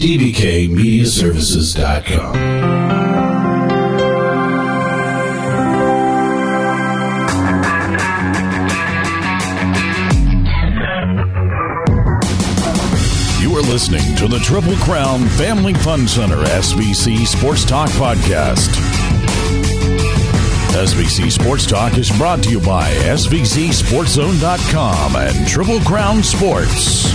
dbkmediaservices.com. Listening to the Triple Crown Family Fun Center SVC Sports Talk podcast. SVC Sports Talk is brought to you by SVCSportsZone.com and Triple Crown Sports.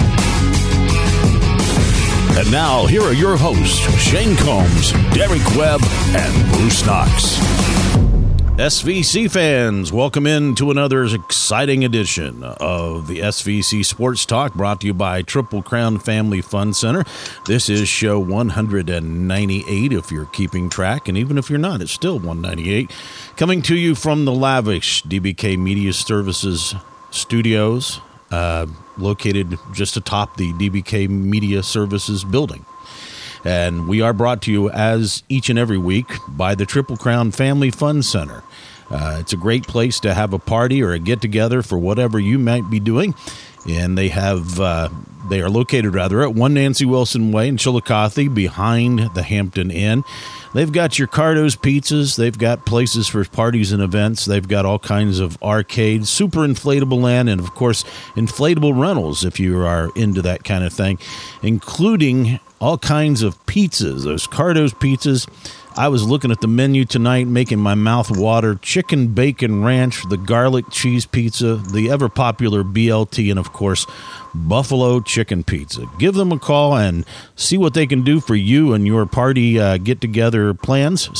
And now, here are your hosts, Shane Combs, Derek Webb, and Bruce Knox. SVC fans, welcome in to another exciting edition of the SVC Sports Talk, brought to you by Triple Crown Family Fun Center. This is show 198, if you're keeping track, and even if you're not, it's still 198. Coming to you from the lavish DBK Media Services studios, located just atop the DBK Media Services building. And we are brought to you, as each and every week, by the Triple Crown Family Fun Center. It's a great place to have a party or a get-together for whatever you might be doing. And they are located at 1 Nancy Wilson Way in Chillicothe, behind the Hampton Inn. They've got your Cardo's Pizzas. They've got places for parties and events. They've got all kinds of arcades, super inflatable land, and, of course, inflatable rentals if you are into that kind of thing, including all kinds of pizzas. Those Cardo's Pizzas. I was looking at the menu tonight, making my mouth water. Chicken bacon ranch, the garlic cheese pizza, the ever-popular BLT, and, of course, buffalo chicken pizza. Give them a call and see what they can do for you and your party get-together plans.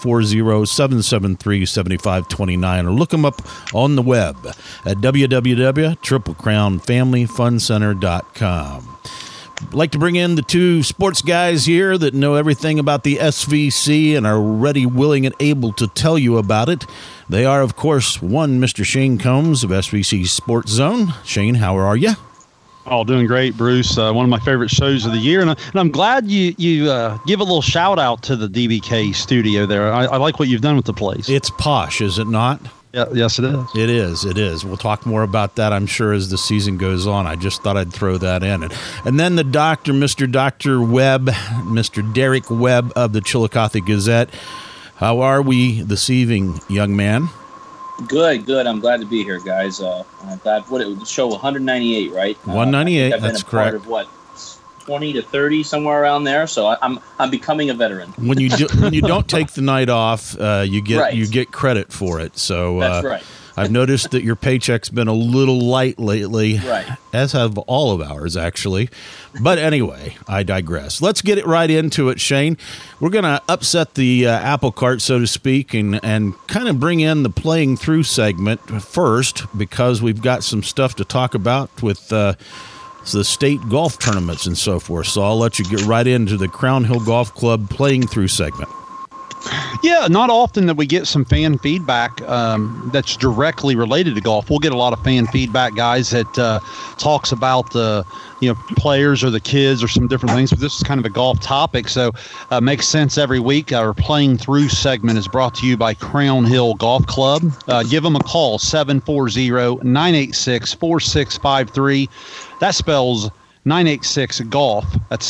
740-773-7529, or look them up on the web at www.triplecrownfamilyfuncenter.com. I'd like to bring in the two sports guys here that know everything about the SVC and are ready, willing, and able to tell you about it. They are, of course, one, Mr. Shane Combs of SVC Sports Zone. Shane, how are you? Oh, doing great, Bruce. One of my favorite shows of the year. And I'm glad you give a little shout-out to the DBK studio there. I like what you've done with the place. It's posh, is it not? Yeah, yes, it is. It is. It is. We'll talk more about that, I'm sure, as the season goes on. I just thought I'd throw that in. And then the doctor, Mr. Dr. Webb, Mr. Derek Webb of the Chillicothe Gazette. How are we this evening, young man? Good. I'm glad to be here, guys. I'm glad. What it was show 198, right? 198. I've been that's a correct. Part of what, 20 to 30, somewhere around there. So I'm becoming a veteran. When you don't take the night off, you get credit for it. So that's right. I've noticed that your paycheck's been a little light lately, right? As have all of ours, actually. But anyway, I digress. Let's get it right into it, Shane. We're going to upset the apple cart, so to speak, and kind of bring in the playing through segment first, because we've got some stuff to talk about with the state golf tournaments and so forth. So I'll let you get right into the Crown Hill Golf Club playing through segment. Yeah, not often that we get some fan feedback that's directly related to golf. We'll get a lot of fan feedback, guys, that talks about the players or the kids or some different things. But this is kind of a golf topic, so makes sense every week. Our playing through segment is brought to you by Crown Hill Golf Club. Give them a call, 740-986-4653. That spells 986-GOLF. That's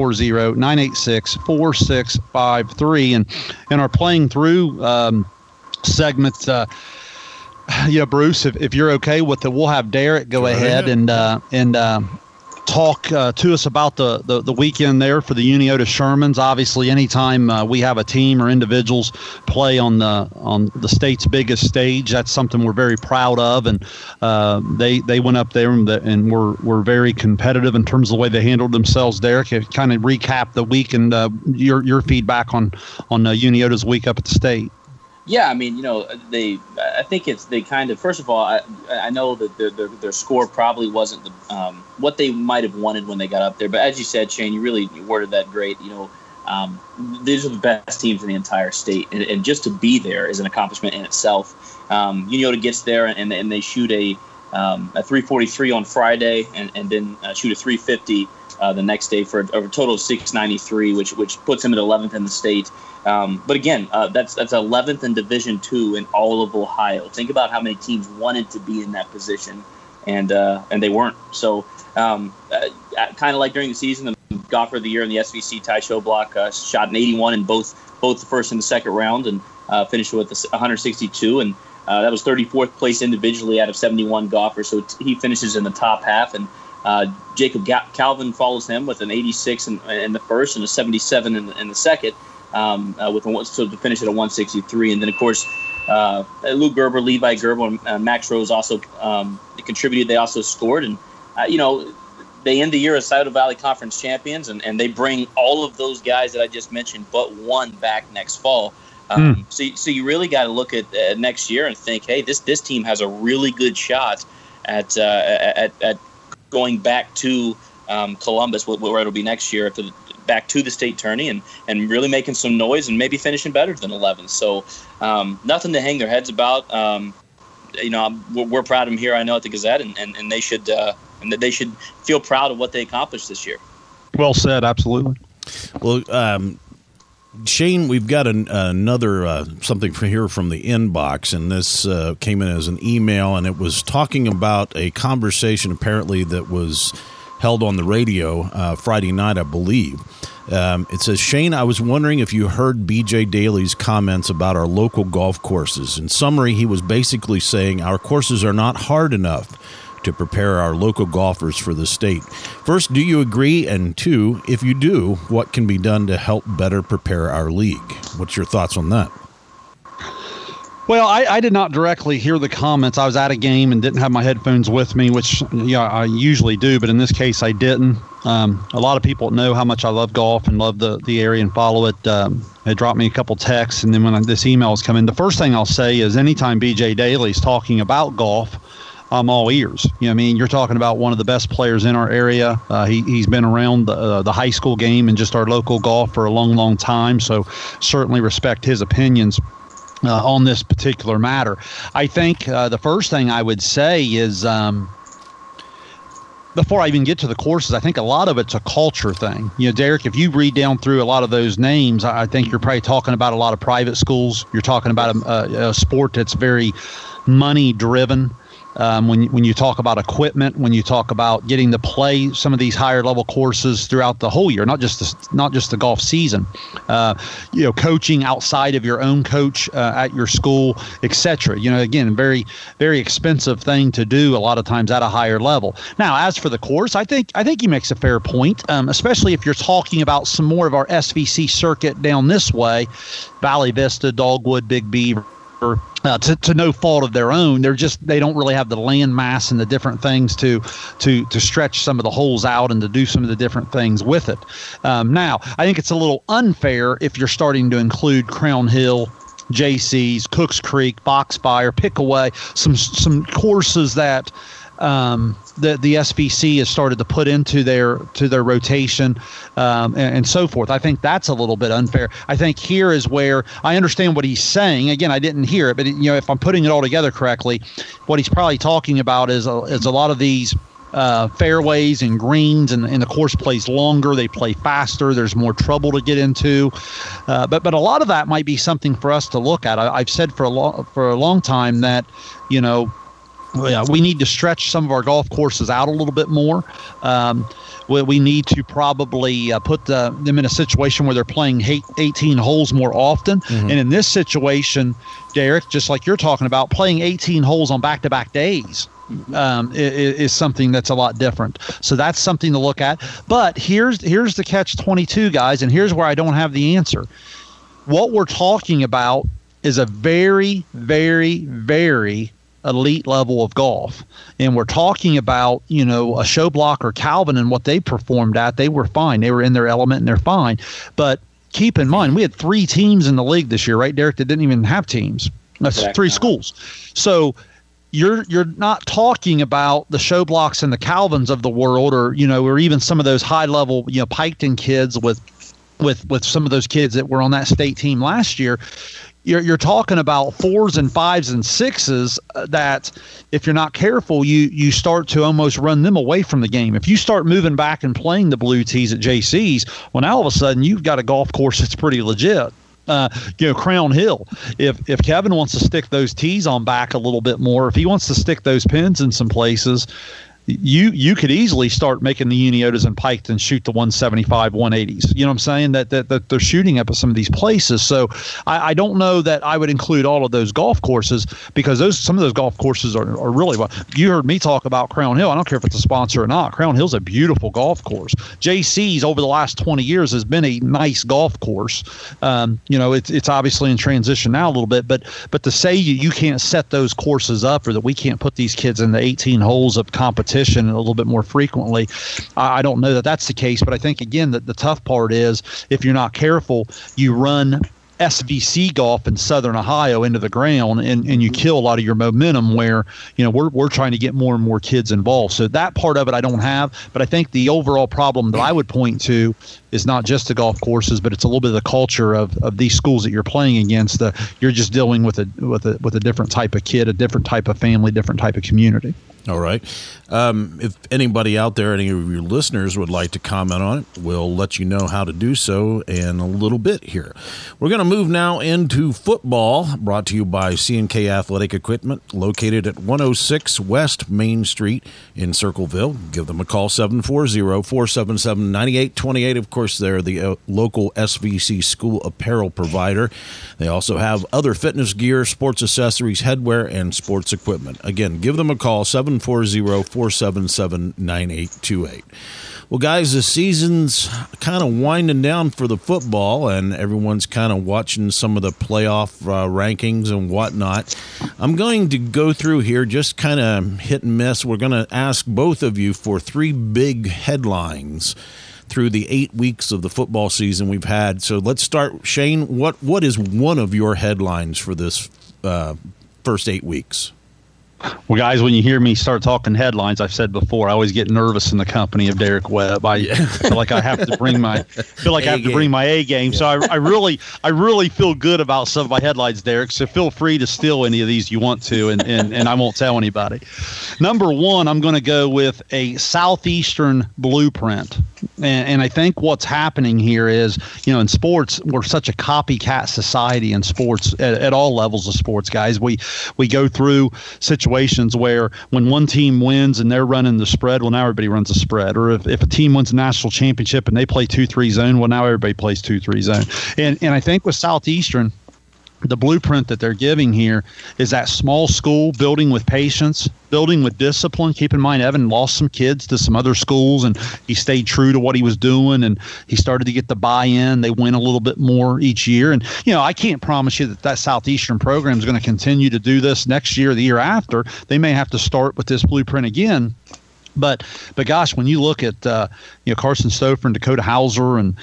740-986-4653. And in our playing through segment, Bruce, if you're okay with it, we'll have Derek go ahead and talk to us about the weekend there for the Uniota Shermans. Obviously, anytime we have a team or individuals play on the state's biggest stage, that's something we're very proud of. And they went up there and were very competitive in terms of the way they handled themselves. Derek, kind of recap the week and your feedback on Uniota's week up at the state. Yeah, I mean, I think they kind of, first of all, I know that their score probably wasn't what they might have wanted when they got up there. But as you said, Shane, you worded that great. These are the best teams in the entire state. And just to be there is an accomplishment in itself. Uniota gets there and they shoot a 343 on Friday and then shoot a 350 the next day for a total of 693, which puts him at 11th in the state. But again, that's 11th in Division II in all of Ohio. Think about how many teams wanted to be in that position, and they weren't. So kind of like during the season, golfer of the year in the SVC Ty Shoblock, shot an 81 in both the first and the second round, and finished with 162. And that was 34th place individually out of 71 golfers. So he finishes in the top half. And Jacob Calvin follows him with an 86 in the first and a 77 in the second, so to finish at a 163. And then, of course, Luke Gerber, Levi Gerber, and Max Rose also contributed. They also scored. And, they end the year as Scioto Valley Conference champions, and they bring all of those guys that I just mentioned but one back next fall. So you really got to look at next year and think, hey, this team has a really good shot at going back to Columbus, where it'll be next year, back to the state tourney, and really making some noise and maybe finishing better than 11. So nothing to hang their heads about. We're proud of them here, I know, at the Gazette, and they should feel proud of what they accomplished this year. Well said, absolutely. Well, Shane, we've got another something here from the inbox, and this came in as an email, and it was talking about a conversation apparently that was held on the radio Friday night, I believe. It says, Shane, I was wondering if you heard BJ Daly's comments about our local golf courses. In summary, he was basically saying our courses are not hard enough to prepare our local golfers for the state. First, do you agree? And two, if you do, what can be done to help better prepare our league? What's your thoughts on that? Well, I did not directly hear the comments. I was at a game and didn't have my headphones with me, which I usually do, but in this case I didn't. A lot of people know how much I love golf and love the area and follow it. They dropped me a couple texts, and then when this email has come in, the first thing I'll say is anytime BJ Daly's talking about golf, I'm all ears. You're talking about one of the best players in our area. He's been around the high school game and just our local golf for a long, long time, so certainly respect his opinions on this particular matter. I think the first thing I would say is before I even get to the courses, I think a lot of it's a culture thing. Derek, if you read down through a lot of those names, I think you're probably talking about a lot of private schools. You're talking about a sport that's very money-driven. When you talk about equipment, when you talk about getting to play some of these higher level courses throughout the whole year, not just the golf season, coaching outside of your own coach at your school, etc. Again, very, very expensive thing to do a lot of times at a higher level. Now, as for the course, I think he makes a fair point, especially if you're talking about some more of our SVC circuit down this way, Valley Vista, Dogwood, Big Beaver. To no fault of their own, they don't really have the land mass and the different things to stretch some of the holes out and to do some of the different things with it. Now, I think it's a little unfair if you're starting to include Crown Hill, JC's, Cooks Creek, Foxfire, Pickaway, some courses that the SVC has started to put into their rotation and so forth. I think that's a little bit unfair. I think here is where I understand what he's saying. Again, I didn't hear it, but if I'm putting it all together correctly, what he's probably talking about is a lot of these fairways and greens, and the course plays longer. They play faster. There's more trouble to get into. But a lot of that might be something for us to look at. I've said for a long time that we need to stretch some of our golf courses out a little bit more. We need to probably put them in a situation where they're playing 18 holes more often. Mm-hmm. And in this situation, Derek, just like you're talking about, playing 18 holes on back-to-back days is something that's a lot different. So that's something to look at. But here's the catch-22, guys, and here's where I don't have the answer. What we're talking about is a very, very, very elite level of golf, and we're talking about a Shoblock or Calvin and what they performed at. They were fine. They were in their element and they're fine. But keep in mind, we had 3 teams in the league this year, right, Derek, that didn't even have teams. That's exactly. 3 schools. So you're not talking about the Shoblocks and the Calvins of the world, or even some of those high level Piketon kids with some of those kids that were on that state team last year. You're talking about 4s and 5s and 6s that, if you're not careful, you start to almost run them away from the game. If you start moving back and playing the blue tees at JC's, well, now all of a sudden you've got a golf course that's pretty legit. Crown Hill. If Kevin wants to stick those tees on back a little bit more, if he wants to stick those pins in some places, you could easily start making the Uniotas and Piketon shoot the 175, 180s. You know what I'm saying? That they're shooting up at some of these places. So I don't know that I would include all of those golf courses, because some of those golf courses are really well. You heard me talk about Crown Hill. I don't care if it's a sponsor or not. Crown Hill's a beautiful golf course. JC's over the last 20 years has been a nice golf course. It's obviously in transition now a little bit, but to say you can't set those courses up, or that we can't put these kids in the 18 holes of competition a little bit more frequently, I don't know that that's the case. But I think, again, that the tough part is, if you're not careful, you run SVC golf in Southern Ohio into the ground, and you kill a lot of your momentum, where, we're trying to get more and more kids involved. So that part of it I don't have, but I think the overall problem that I would point to is not just the golf courses, but it's a little bit of the culture of these schools that you're playing against. You're just dealing with a different type of kid, a different type of family, different type of community. All right. If anybody out there, any of your listeners would like to comment on it, we'll let you know how to do so in a little bit here. We're going to move now into football, brought to you by C&K Athletic Equipment, located at 106 West Main Street in Circleville. Give them a call, 740-477-9828. Of course, they're the local SVC school apparel provider. They also have other fitness gear, sports accessories, headwear, and sports equipment. Again, give them a call, 740-477-9828. Well, guys, the season's kind of winding down for the football, and everyone's kind of watching some of the playoff rankings and whatnot. I'm going to go through here, just kind of hit and miss. We're going to ask both of you for 3 big headlines through the 8 weeks of the football season we've had. So let's start. Shane, what is one of your headlines for this first 8 weeks? Well, guys, when you hear me start talking headlines, I've said before, I always get nervous in the company of Derek Webb. I feel like I have to bring my A game. Yeah. So I really feel good about some of my headlines, Derek. So feel free to steal any of these you want to, and I won't tell anybody. Number one, I'm going to go with a Southeastern blueprint. And I think what's happening here is, in sports, we're such a copycat society in sports at all levels of sports, guys. We go through situations where when one team wins and they're running the spread, well, now everybody runs the spread. Or if a team wins a national championship and they play 2-3 zone, well, now everybody plays 2-3 zone. And I think with Southeastern, the blueprint that they're giving here is that small school, building with patience, building with discipline. Keep in mind, Evan lost some kids to some other schools, and he stayed true to what he was doing, and he started to get the buy-in. They win a little bit more each year. And, I can't promise you that Southeastern program is going to continue to do this next year or the year after. They may have to start with this blueprint again. But gosh, when you look at Carson Stouffer and Dakota Hauser and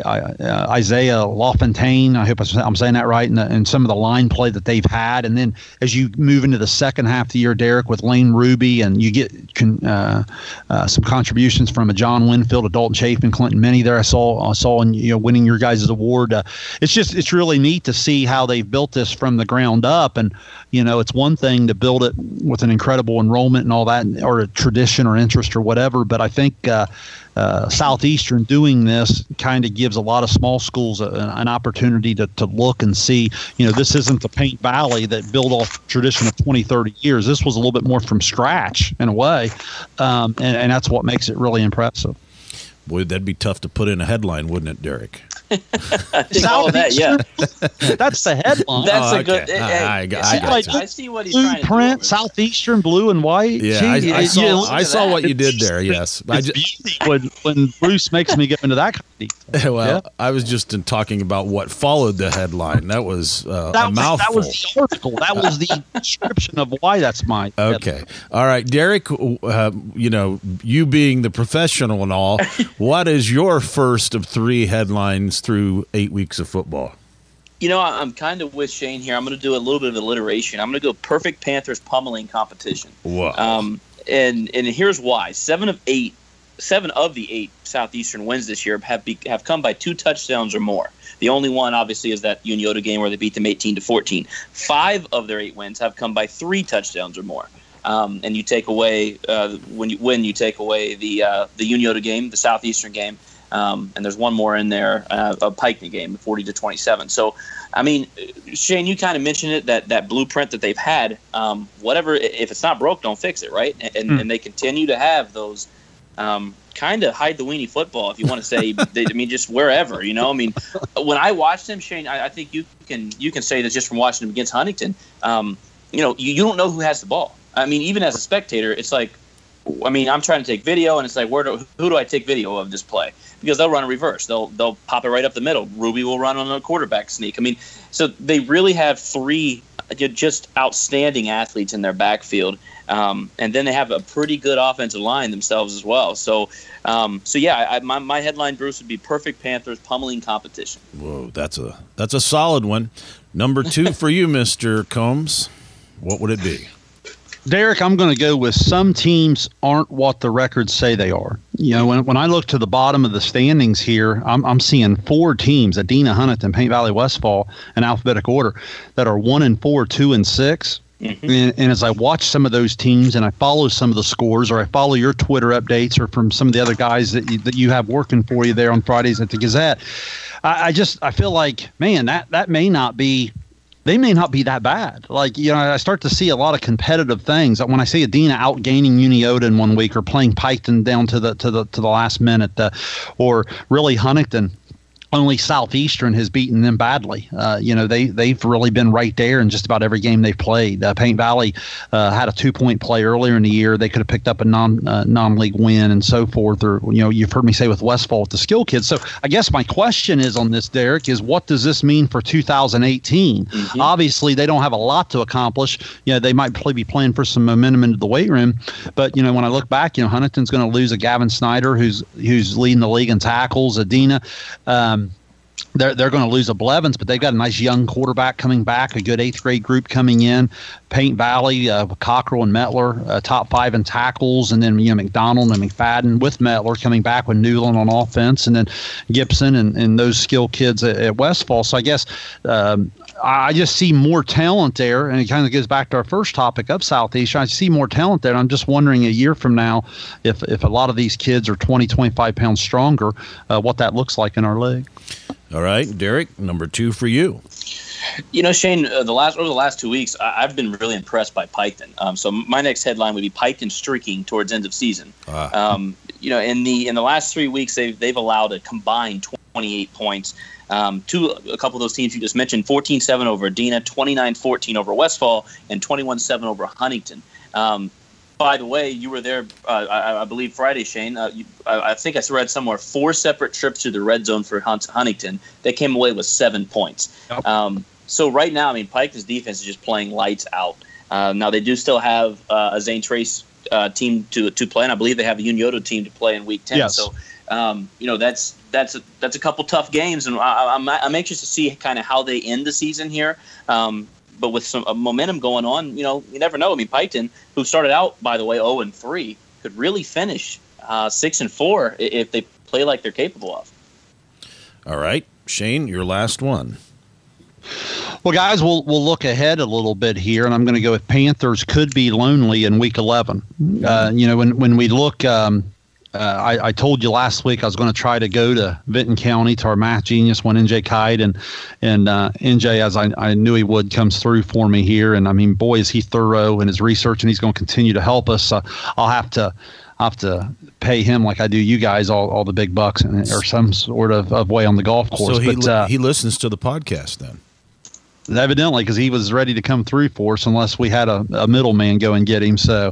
Isaiah LaFontaine, I hope I'm saying that right, and some of the line play that they've had, and then as you move into the second half of the year, Derek, with Lane Ruby, and you get some contributions from a John Winfield, a Dalton Chafin, Clinton Minnie there. I saw in winning your guys' award. It's really neat to see how they've built this from the ground up, and it's one thing to build it with an incredible enrollment and all that, or a tradition or interest or whatever, but I think Southeastern doing this kind of gives a lot of small schools an opportunity to look and see, this isn't the Paint Valley that built off tradition of 20, 30 years. This was a little bit more from scratch in a way, and that's what makes it really impressive. Boy, that'd be tough to put in a headline, wouldn't it, Derek? I think all of that, yeah. That's the headline. That's a good. I see what he's trying to do. Blueprint, Southeastern blue and white. Yeah, I saw what you did there. Yes, when Bruce makes me get into that kind of detail. Well, yeah. I was just talking about what followed the headline. That was a mouthful. That was the article. That was the description of why that's my okay. Headline. All right, Derek. You being the professional and all, what is your first of 3 headlines through 8 weeks of football? I'm kind of with Shane here. I'm going to do a little bit of alliteration. I'm going to go perfect Panthers pummeling competition. Wow. And here's why. 7 of the 8 Southeastern wins this year have come by 2 touchdowns or more. The only one, obviously, is that Uniota game where they beat them 18-14. 5 of their 8 wins have come by 3 touchdowns or more. And you take away when you take away the Uniota game, the Southeastern game. and there's one more in there, a Pinckney game, 40-27. So, I mean, Shane, you kind of mentioned it, that blueprint that they've had. Whatever, if it's not broke, don't fix it, right? And they continue to have those kind of hide the weenie football, if you want to say. Just wherever, you know. I mean, when I watched them, Shane, I think you can say this just from watching them against Huntington. You don't know who has the ball. I mean, even as a spectator, it's like, I'm trying to take video, and it's like, who do I take video of this play? Because they'll run a reverse. They'll pop it right up the middle. Ruby will run on a quarterback sneak. I mean, so they really have three just outstanding athletes in their backfield, and then they have a pretty good offensive line themselves as well. So my headline, Bruce, would be perfect Panthers pummeling competition. Whoa, that's a solid one. Number 2 for you, Mr. Combs. What would it be? Derek, I'm going to go with some teams aren't what the records say they are. You know, when I look to the bottom of the standings here, I'm seeing 4 teams, Adena, Huntington, Paint Valley, Westfall, in alphabetical order, that are 1-4, 2-6. Mm-hmm. And as I watch some of those teams and I follow some of the scores, or I follow your Twitter updates, or from some of the other guys that you have working for you there on Fridays at the Gazette, I feel like, man, that may not be. They may not be that bad. Like, you know, I start to see a lot of competitive things. When I see Adena outgaining Uniota in 1 week, or playing Piketon down to the last minute, or really Huntington, only Southeastern has beaten them badly. They've really been right there in just about every game they've played. Paint Valley had a 2-point play earlier in the year. They could have picked up a non-league win and so forth. Or, you know, you've heard me say with Westfall with the skill kids. So I guess my question is on this, Derek, is what does this mean for 2018? Mm-hmm. Obviously, they don't have a lot to accomplish. You know, they might be playing for some momentum into the weight room. But, you know, when I look back, you know, Huntington's going to lose a Gavin Snyder who's leading the league in tackles. Adena, they're going to lose a Blevins, but they've got a nice young quarterback coming back, a good 8th grade group coming in. Paint Valley, Cockrell and Mettler, top 5 in tackles, and then, you know, McDonald and McFadden with Mettler coming back with Newland on offense, and then Gibson and those skill kids at Westfall. So I guess I just see more talent there, and it kind of goes back to our first topic of Southeast. I see more talent there, and I'm just wondering a year from now if a lot of these kids are 20, 25 pounds stronger, what that looks like in our league. All right, Derek, number 2 for you. You know, Shane, over the last 2 weeks, I've been really impressed by Piketon. So my next headline would be Piketon streaking towards end of season. You know, in the last 3 weeks, they've allowed a combined 28 points to a couple of those teams you just mentioned: 14-7 over Adena, 29-14 over Westfall, and 21-7 over Huntington. By the way, you were there, I believe, Friday, Shane. I think I read somewhere 4 separate trips to the red zone for Huntington. They came away with 7 points. Yep. So right now, I mean, Piketon's defense is just playing lights out. Now, they do still have a Zane Trace team to play, and I believe they have a Uniota team to play in Week 10. Yes. So, you know, that's a couple tough games, and I'm anxious to see kind of how they end the season here. But with some momentum going on, you know, you never know. I mean, Piketon, who started out, by the way, 0-3, could really finish 6-4 if they play like they're capable of. All right, Shane, your last one. Well, guys, we'll look ahead a little bit here, and I'm going to go with Panthers could be lonely in Week 11. You know, when we look. I told you last week I was going to try to go to Vinton County to our math genius when NJ Kite, and NJ, as I knew he would, comes through for me here. And I mean, boy, is he thorough in his research, and he's going to continue to help us. I'll have to pay him like I do you guys all the big bucks, or some sort of way on the golf course. So he listens to the podcast then. Evidently, because he was ready to come through for us unless we had a middleman go and get him. So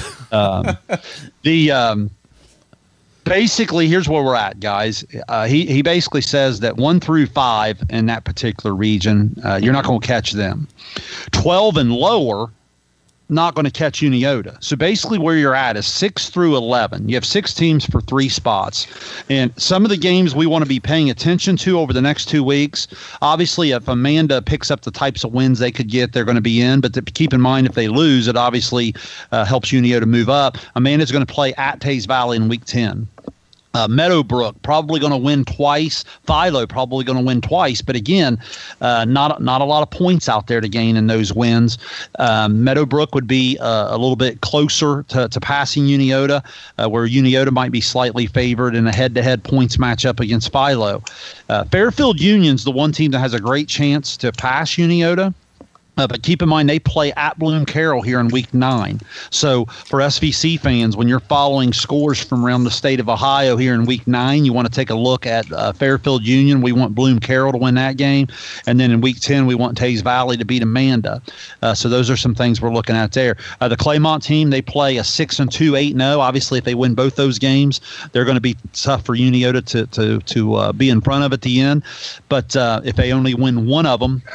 basically, here's where we're at, guys. He basically says that 1 through 5 in that particular region, you're not going to catch them. 12 and lower, not going to catch Uniota. So basically where you're at is 6 through 11. You have 6 teams for 3 spots. And some of the games we want to be paying attention to over the next 2 weeks, obviously if Amanda picks up the types of wins they could get, they're going to be in. But keep in mind, if they lose, it obviously helps Uniota move up. Amanda's going to play at Tays Valley in Week 10. Meadowbrook probably going to win twice. Philo probably going to win twice. But again, not a lot of points out there to gain in those wins. Meadowbrook would be a little bit closer to passing Uniota, where Uniota might be slightly favored in a head-to-head points matchup against Philo. Fairfield Union's the one team that has a great chance to pass Uniota. But keep in mind, they play at Bloom Carroll here in Week 9. So for SVC fans, when you're following scores from around the state of Ohio here in Week 9, you want to take a look at Fairfield Union. We want Bloom Carroll to win that game. And then in Week 10, we want Tays Valley to beat Amanda. So those are some things we're looking at there. The Claymont team, they play a 6-2, 8-0. Obviously, if they win both those games, they're going to be tough for Uniota to be in front of at the end. But if they only win one of them,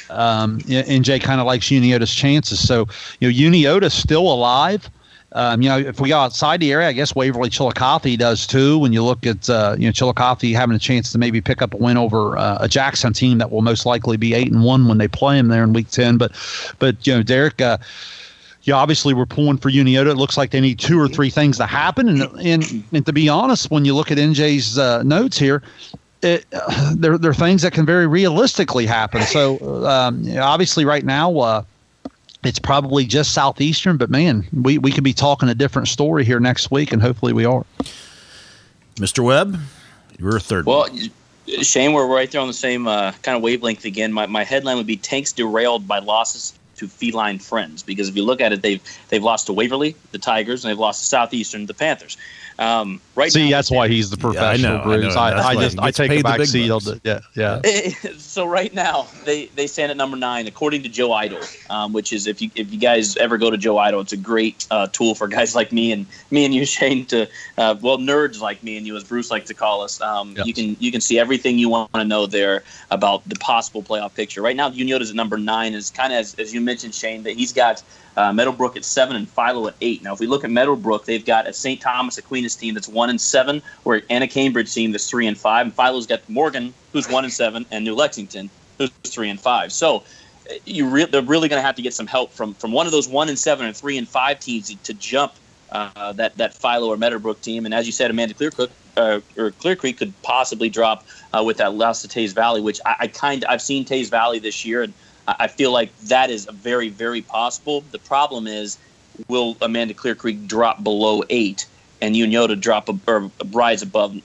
NJ kind of likes Uniota's chances. So, Uniota's still alive. If we go outside the area, I guess Waverly Chillicothe does too. When you look at, Chillicothe having a chance to maybe pick up a win over a Jackson team that will most likely be 8-1 when they play them there in Week 10. But Derek, obviously we're pulling for Uniota. It looks like they need 2 or 3 things to happen. And to be honest, when you look at NJ's notes here, there are things that can very realistically happen. So obviously right now it's probably just Southeastern, but man, we could be talking a different story here next week, and hopefully we are. Mr. Webb, you're third. Well, Shane, we're right there on the same kind of wavelength again. My headline would be Tanks derailed by losses to feline friends, because if you look at it, they've lost to Waverly, the Tigers, and they've lost to Southeastern, the Panthers. That's why he's the professional. Bruce. I take a back seat. Yeah. So right now they stand at number 9 according to Joe Idle, which is if you guys ever go to Joe Idle, it's a great tool for guys like me and you, Shane, to nerds like me and you, as Bruce likes to call us. You can see everything you want to know there about the possible playoff picture. Right now, Uniota's at number 9, is kind of as you mentioned, Shane, that he's got Meadowbrook at 7 and Philo at 8. Now, if we look at Meadowbrook, they've got a St. Thomas Aquinas team that's 1-7, or an Anna Cambridge team that's 3-5, and Philo's got Morgan, who's 1-7, and New Lexington, who's 3-5. So they're really going to have to get some help from one of those 1-7 and 3-5 teams to jump that Philo or Meadowbrook team. And as you said, Amanda Clear Creek could possibly drop with that loss to Tays Valley, which I've seen Tays Valley this year, and I feel like that is very, very possible. The problem is, will Amanda Clear Creek drop below 8 and Uniota rise above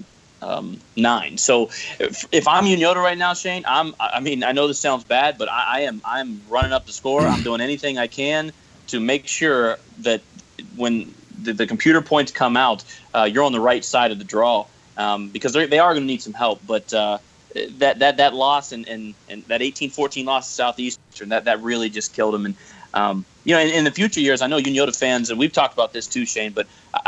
9? So if I'm Uniota right now, Shane, I know this sounds bad, but I'm running up the score. I'm doing anything I can to make sure that when the computer points come out, you're on the right side of the draw, because they are going to need some help. But that loss and that 18-14 loss to Southeastern, that really just killed them. And in the future years, I know Uniota fans, and we've talked about this too, Shane, but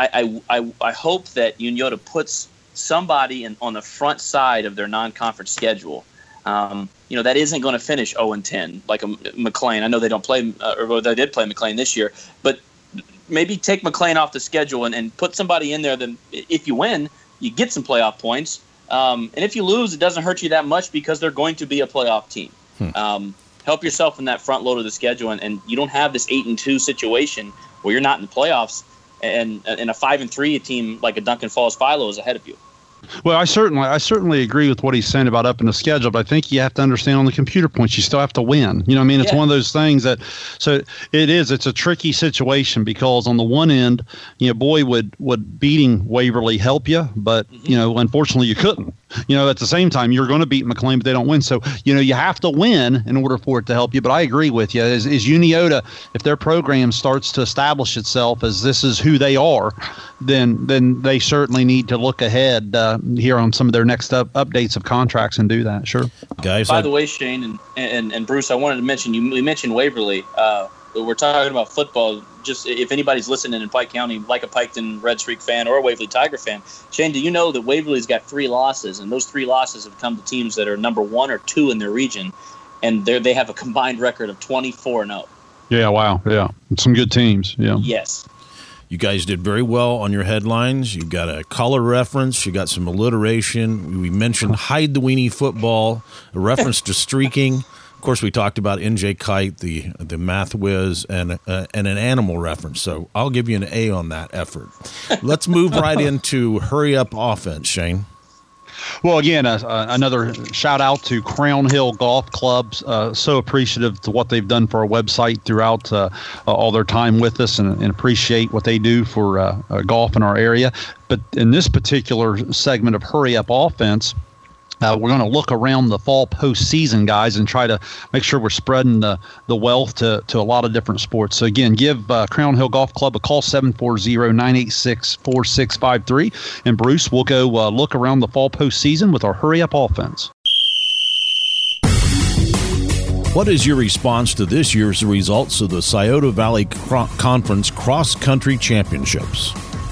I hope that Uniota puts somebody on the front side of their non-conference schedule. That isn't going to finish 0-10 like a McLean. I know they don't play, or they did play McLean this year, but maybe take McLean off the schedule and put somebody in there. Then, if you win, you get some playoff points. And if you lose, it doesn't hurt you that much because they're going to be a playoff team. Help yourself in that front load of the schedule, and you don't have this 8-2 situation where you're not in the playoffs, and a 5-3 team like a Duncan Falls Philo is ahead of you. Well, I certainly agree with what he's saying about up in the schedule, but I think you have to understand on the computer points, you still have to win. It's one of those things that, so it's a tricky situation because on the one end, boy, would beating Waverly help you, but, unfortunately you couldn't. At the same time, you're going to beat McLean, but they don't win. So, you have to win in order for it to help you. But I agree with you. Is Uniota, if their program starts to establish itself as this is who they are, then they certainly need to look ahead here on some of their next updates of contracts and do that. Sure. Guys. By the way, Shane and Bruce, I wanted to mention, we mentioned Waverly. We're talking about football. Just if anybody's listening in Pike County, like a Piketon Red Streak fan or a Waverly Tiger fan, Shane, do you know that Waverly's got 3 losses, and those 3 losses have come to teams that are number 1 or 2 in their region, and they have a combined record of 24-0. Yeah, wow, yeah, some good teams. Yeah. Yes. You guys did very well on your headlines. You got a color reference. You got some alliteration. We mentioned hide the weenie football, a reference to streaking. Of course, we talked about NJ Kite, the math whiz, and an animal reference. So I'll give you an A on that effort. Let's move right into hurry up offense, Shane. Well, again, another shout out to Crown Hill Golf Club. So appreciative to what they've done for our website throughout all their time with us, and appreciate what they do for golf in our area. But in this particular segment of Hurry Up Offense, we're going to look around the fall postseason, guys, and try to make sure we're spreading the wealth to a lot of different sports. So, again, give Crown Hill Golf Club a call, 740-986-4653. And, Bruce, we'll go look around the fall postseason with our Hurry Up Offense. What is your response to this year's results of the Scioto Valley Conference Cross Country Championships?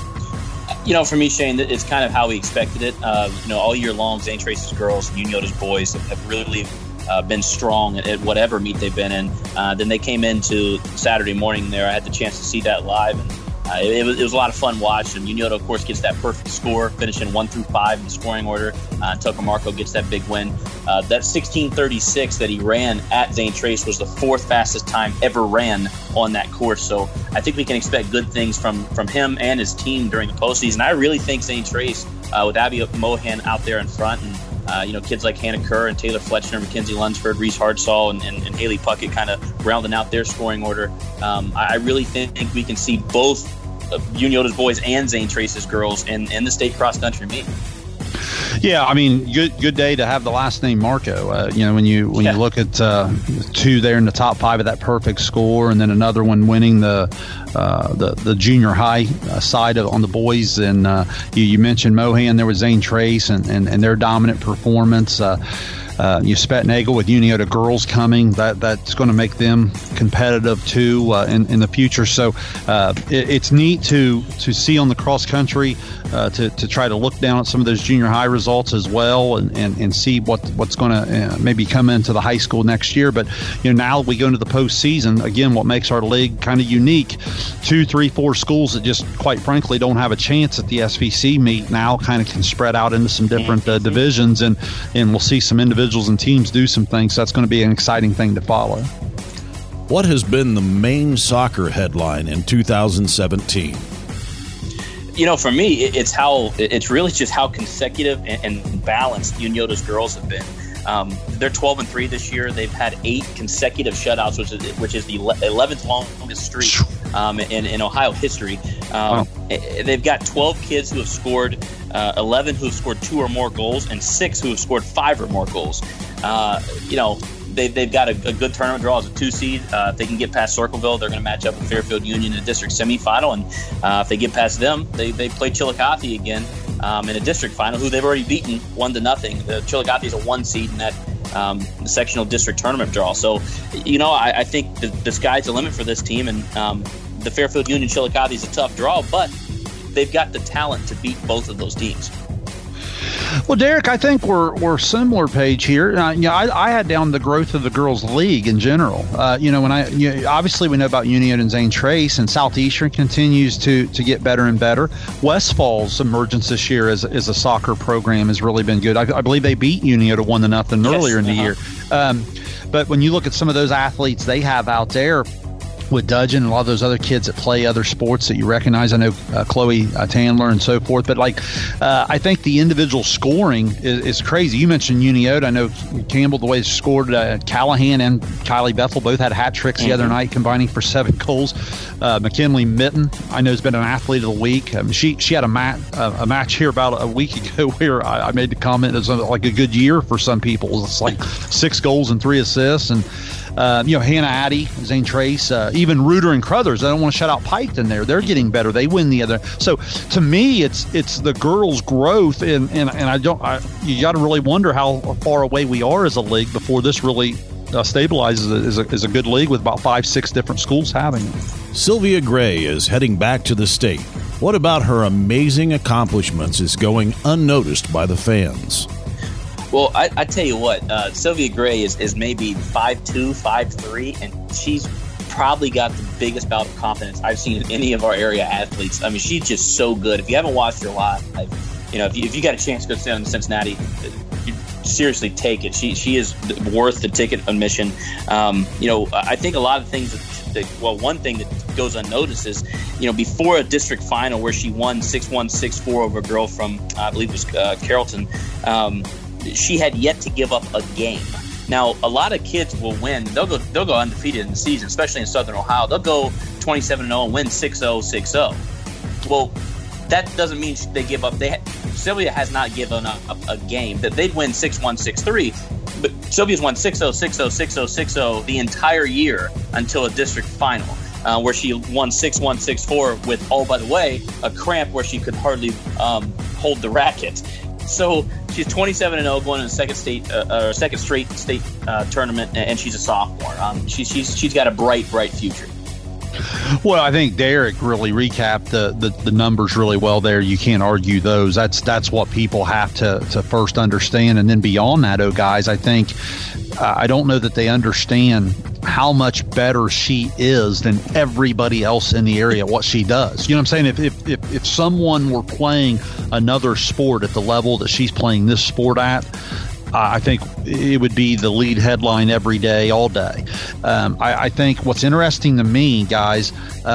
For me, Shane, it's kind of how we expected it. All year long, Zane Trace's girls and Uniota's boys have really been strong at whatever meet they've been in. Then they came into Saturday morning there. I had the chance to see that live, and it was a lot of fun watching. Uniota, of course, gets that perfect score, finishing 1 through 5 in the scoring order. Tucker Marco gets that big win. That 16:36 that he ran at Zane Trace was the 4th fastest time ever ran on that course. So I think we can expect good things from him and his team during the postseason. I really think Zane Trace, with Abby Mohan out there in front, and kids like Hannah Kerr and Taylor Fletcher, Mackenzie Lunsford, Reese Hardsall, and Haley Puckett kind of rounding out their scoring order. I really think we can see both Uniota's boys and Zane Trace's girls in the state cross country meet. Yeah, I mean, good day to have the last name Marco. When you look at 2 there in the top 5 of that perfect score, and then another one winning the junior high side on the boys, and you mentioned Mohan. There was Zane Trace and their dominant performance. Spetnagel with Uniota girls coming, that's going to make them competitive too in the future. So it's neat to see on the cross country to try to look down at some of those junior high results as well, and see what's going to maybe come into the high school next year. But now we go into the postseason again. What makes our league kind of unique? 2, 3, 4 schools that just quite frankly don't have a chance at the SVC meet now kind of can spread out into some different divisions, and we'll see some individuals and teams do some things. So that's going to be an exciting thing to follow. What has been the main soccer headline in 2017? For me, it's really just how consecutive and balanced Uniota's girls have been. They're 12-3 this year. They've had 8 consecutive shutouts, which is the 11th longest streak in Ohio history. Wow. They've got 12 kids who have scored 11 who have scored 2 or more goals, and 6 who have scored 5 or more goals. They've got a good tournament draw as a 2 seed. If they can get past Circleville, they're going to match up with Fairfield Union in a district semifinal, and if they get past them, they play Chillicothe again in a district final, who they've already beaten 1-0. The Chillicothe is a 1 seed in that the sectional district tournament draw. So, I think the sky's the limit for this team, and the Fairfield Union Chillicothe is a tough draw, but they've got the talent to beat both of those teams. Well, Derek, I think we're similar page here. I had down the growth of the girls' league in general. Obviously we know about Uniota and Zane Trace, and Southeastern continues to get better and better. Westfall's emergence this year as a soccer program has really been good. I believe they beat Uniota 1-0 earlier in the year. But when you look at some of those athletes they have out there, with Dudgeon and a lot of those other kids that play other sports that you recognize. I know Chloe Tandler and so forth. But, I think the individual scoring is crazy. You mentioned Uniota. I know Campbell, the way he scored, Callahan and Kylie Bethel both had hat tricks the other night, combining for 7 goals. McKinley Mitten, I know, has been an athlete of the week. She had a match here about a week ago where I made the comment it was like a good year for some people. It's like 6 goals and 3 assists. And Hannah Addy, Zane Trace, even Reuter and Crothers. I don't want to shut out Piketon there. They're getting better. They win the other. So to me, it's the girls' growth, and you got to really wonder how far away we are as a league before this really stabilizes as a good league with about 5-6 different schools having it. Sylvia Gray is heading back to the state. What about her amazing accomplishments is going unnoticed by the fans? Well, I tell you what, Sylvia Gray is maybe 5'2", 5'3", and she's probably got the biggest bout of confidence I've seen in any of our area athletes. I mean, she's just so good. If you haven't watched her live, if you got a chance to go down to Cincinnati, seriously take it. She is worth the ticket admission. I think a lot of things one thing that goes unnoticed is, before a district final where she won 6-1, 6-4 over a girl from, I believe it was Carrollton, she had yet to give up a game. Now, a lot of kids will win. They'll go undefeated in the season, especially in Southern Ohio. They'll go 27-0 and win 6-0, 6-0. Well, that doesn't mean they give up. Sylvia has not given up a game. That they'd win 6-1, 6-3, but Sylvia's won 6-0, 6-0, 6-0, 6-0 the entire year until a district final, where she won 6-1, 6-4 with, oh, by the way, a cramp where she could hardly hold the racket. So she's 27-0 going to the second straight state tournament, and she's a sophomore. She's got a bright future. Well, I think Derek really recapped the numbers really well there. You can't argue those. That's what people have to first understand. And then beyond that, guys, I think I don't know that they understand how much better she is than everybody else in the area, what she does. You know what I'm saying? If someone were playing another sport at the level that she's playing this sport at, I think it would be the lead headline every day, all day. I think what's interesting to me, guys,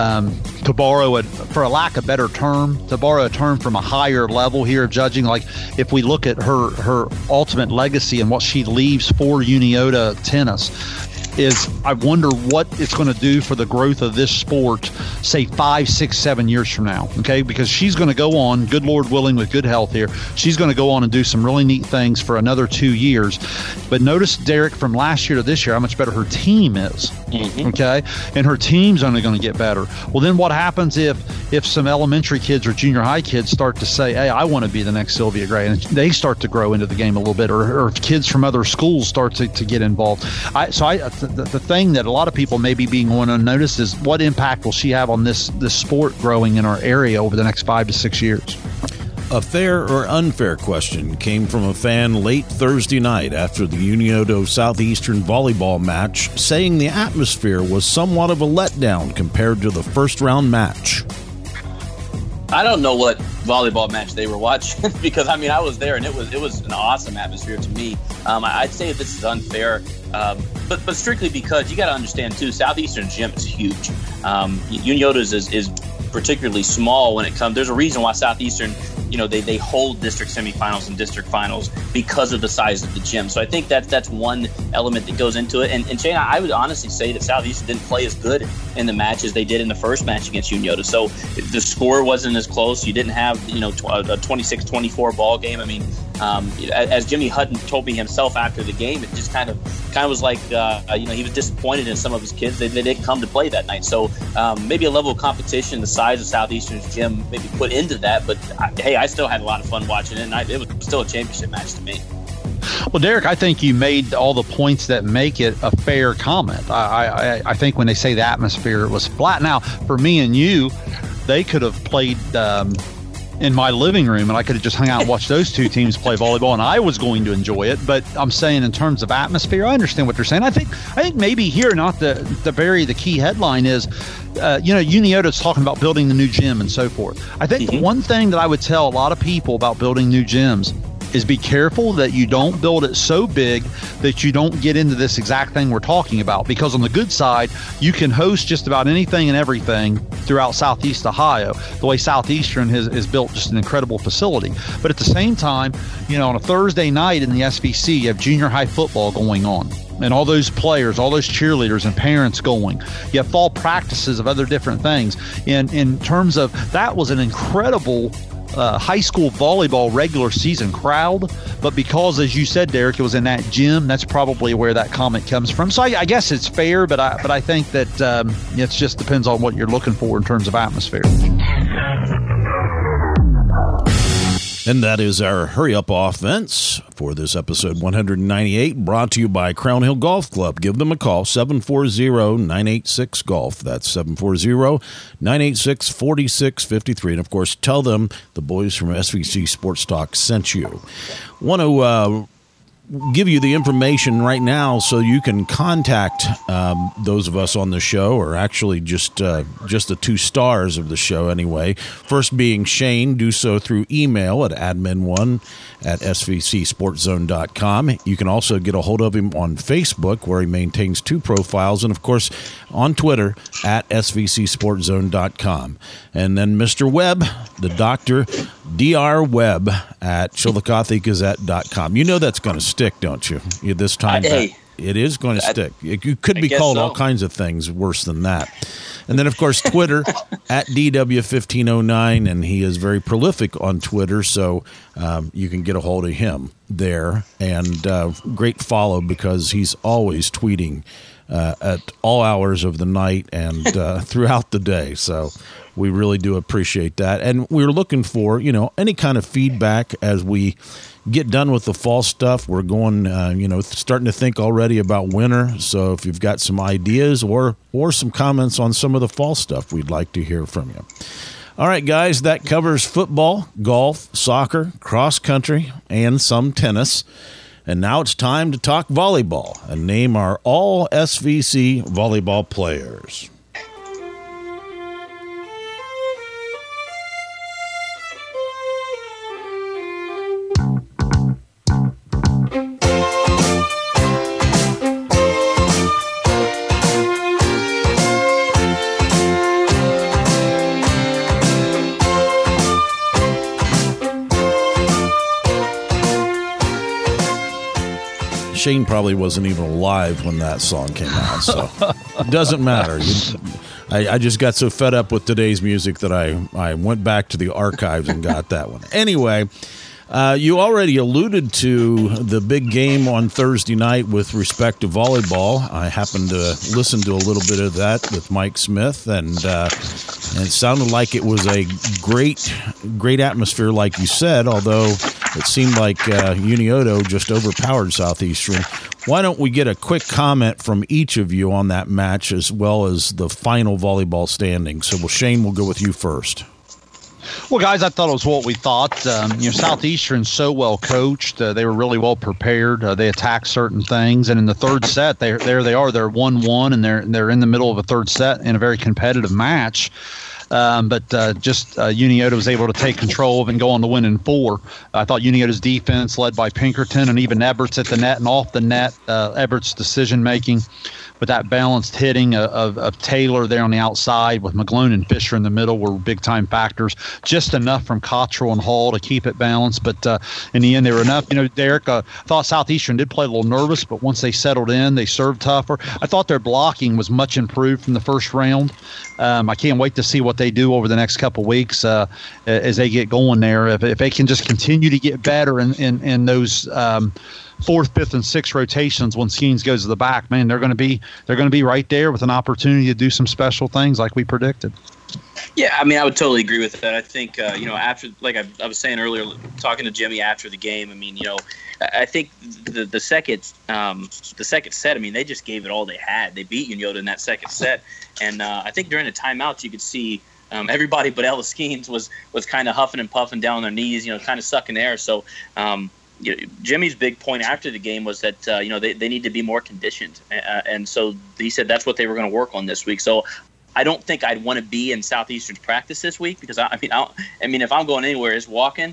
to borrow for a lack of better term, to borrow a term from a higher level here of judging, like if we look at her ultimate legacy and what she leaves for Uniota tennis, is I wonder what it's going to do for the growth of this sport, say 5, 6, 7 years from now, okay? Because she's going to go on, good Lord willing, with good health here, she's going to go on and do some really neat things for another 2 years. But notice, Derek, from last year to this year, how much better her team is, okay? And her team's only going to get better. Well, then what happens if some elementary kids or junior high kids start to say, hey, I want to be the next Sylvia Gray, and they start to grow into the game a little bit, or if kids from other schools start to get involved. The thing that a lot of people may be being going unnoticed is what impact will she have on this sport growing in our area over the next 5 to 6 years? A fair or unfair question came from a fan late Thursday night after the Unioto Southeastern volleyball match, saying the atmosphere was somewhat of a letdown compared to the first-round match. I don't know what volleyball match they were watching because, I was there and it was an awesome atmosphere to me. I'd say this is unfair, but strictly because you got to understand, too, Southeastern Gym is huge. Uniota's is particularly small when it comes. There's a reason why Southeastern, they hold district semifinals and district finals because of the size of the gym. So I think that's one element that goes into it. And Shane, I would honestly say that Southeastern didn't play as good in the match as they did in the first match against Uniota. So the score wasn't as close. You didn't have, a 26-24 ball game. As Jimmy Hutton told me himself after the game, it just kind of was like, he was disappointed in some of his kids. They didn't come to play that night. So maybe a level of competition, the size of Southeastern's gym, maybe put into that. But hey, I still had a lot of fun watching it, and it was still a championship match to me. Well, Derek, I think you made all the points that make it a fair comment. I think when they say the atmosphere was flat. Now, for me and you, they could have played in my living room, and I could have just hung out and watched those two teams play volleyball, and I was going to enjoy it. But I'm saying in terms of atmosphere, I understand what they're saying. I think maybe here, not the key headline is, Uniota's talking about building the new gym and so forth. I think the one thing that I would tell a lot of people about building new gyms is be careful that you don't build it so big that you don't get into this exact thing we're talking about. Because on the good side, you can host just about anything and everything throughout Southeast Ohio, the way Southeastern has built just an incredible facility. But at the same time, on a Thursday night in the SVC, you have junior high football going on. And all those players, all those cheerleaders and parents going. You have fall practices of other different things. In terms of, that was an incredible high school volleyball regular season crowd, but because, as you said, Derek, it was in that gym, that's probably where that comment comes from. So I guess it's fair, but I think that it just depends on what you're looking for in terms of atmosphere. And that is our Hurry Up Offense for this episode 198, brought to you by Crown Hill Golf Club. Give them a call, 740-986-GOLF. That's 740-986-4653. And, of course, tell them the boys from SVC Sports Talk sent you. Want to give you the information right now so you can contact those of us on the show, or actually just the two stars of the show anyway. First being Shane. Do so through email at admin1@svcsportzone.com. You can also get a hold of him on Facebook, where he maintains two profiles, and of course on Twitter at svcsportzone.com. And then Mr. Webb, the Dr. Dr. Webb at ChillicotheGazette.com. You know that's going to stick, don't you? This time, it is going to stick. You could be called all kinds of things worse than that. And then, of course, Twitter at DW1509, and he is very prolific on Twitter, so you can get a hold of him there. And great follow, because he's always tweeting at all hours of the night and throughout the day. So we really do appreciate that. And we're looking for, any kind of feedback as we get done with the fall stuff. We're going, starting to think already about winter. So if you've got some ideas or some comments on some of the fall stuff, we'd like to hear from you. All right, guys, that covers football, golf, soccer, cross country, and some tennis. And now it's time to talk volleyball and name our all SVC volleyball players. Shane probably wasn't even alive when that song came out, so it doesn't matter. I just got so fed up with today's music that I went back to the archives and got that one. Anyway, you already alluded to the big game on Thursday night with respect to volleyball. I happened to listen to a little bit of that with Mike Smith, and it sounded like it was a great atmosphere, like you said, although it seemed like Unioto just overpowered Southeastern. Why don't we get a quick comment from each of you on that match, as well as the final volleyball standing? So, Shane, we'll go with you first. Well, guys, I thought it was what we thought. Southeastern's so well coached. They were really well prepared. They attacked certain things, and in the third set, there they are. They're 1-1, and they're in the middle of a third set in a very competitive match. But Unioto was able to take control of and go on to win in 4. I thought Unioto's defense, led by Pinkerton and even Eberts at the net and off the net, Eberts' decision-making with that balanced hitting of Taylor there on the outside with McGlone and Fisher in the middle were big-time factors. Just enough from Cottrell and Hall to keep it balanced. But in the end, they were enough. Derek, I thought Southeastern did play a little nervous, but once they settled in, they served tougher. I thought their blocking was much improved from the first round. I can't wait to see what they do over the next couple of weeks as they get going there. If they can just continue to get better in those 4th, 5th, and 6th rotations when Skeens goes to the back, man, they're going to be right there with an opportunity to do some special things like we predicted. Yeah, I mean, I would totally agree with that. I think after, like I was saying earlier, talking to Jimmy after the game, I mean, I think the second set, I mean, they just gave it all they had. They beat Unioto in that second set, and I think during the timeouts you could see everybody but Ella Skeens was kind of huffing and puffing down their knees, kind of sucking air. So Jimmy's big point after the game was that they need to be more conditioned, and so he said that's what they were going to work on this week. So I don't think I'd want to be in Southeastern's practice this week, because I mean if I'm going anywhere, it's walking.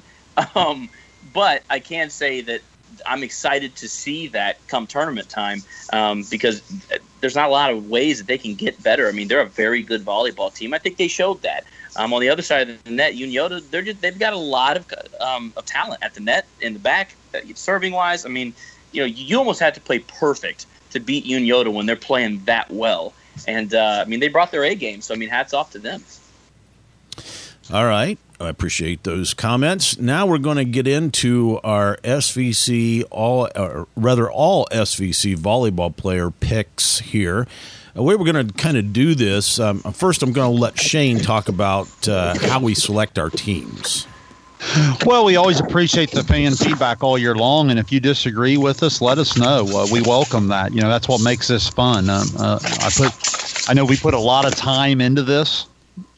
But I can say that I'm excited to see that come tournament time, because there's not a lot of ways that they can get better. I mean, they're a very good volleyball team. I think they showed that. On the other side of the net, Unioto, they've got a lot of talent at the net, in the back, serving wise. I mean, you almost had to play perfect to beat Unioto when they're playing that well. And I mean, they brought their A game, so I mean, hats off to them. All right. I appreciate those comments. Now we're going to get into our SVC, all SVC volleyball player picks here. The way we're going to kind of do this, first I'm going to let Shane talk about how we select our teams. Well, we always appreciate the fan feedback all year long, and if you disagree with us, let us know. We welcome that. That's what makes this fun. I know we put a lot of time into this,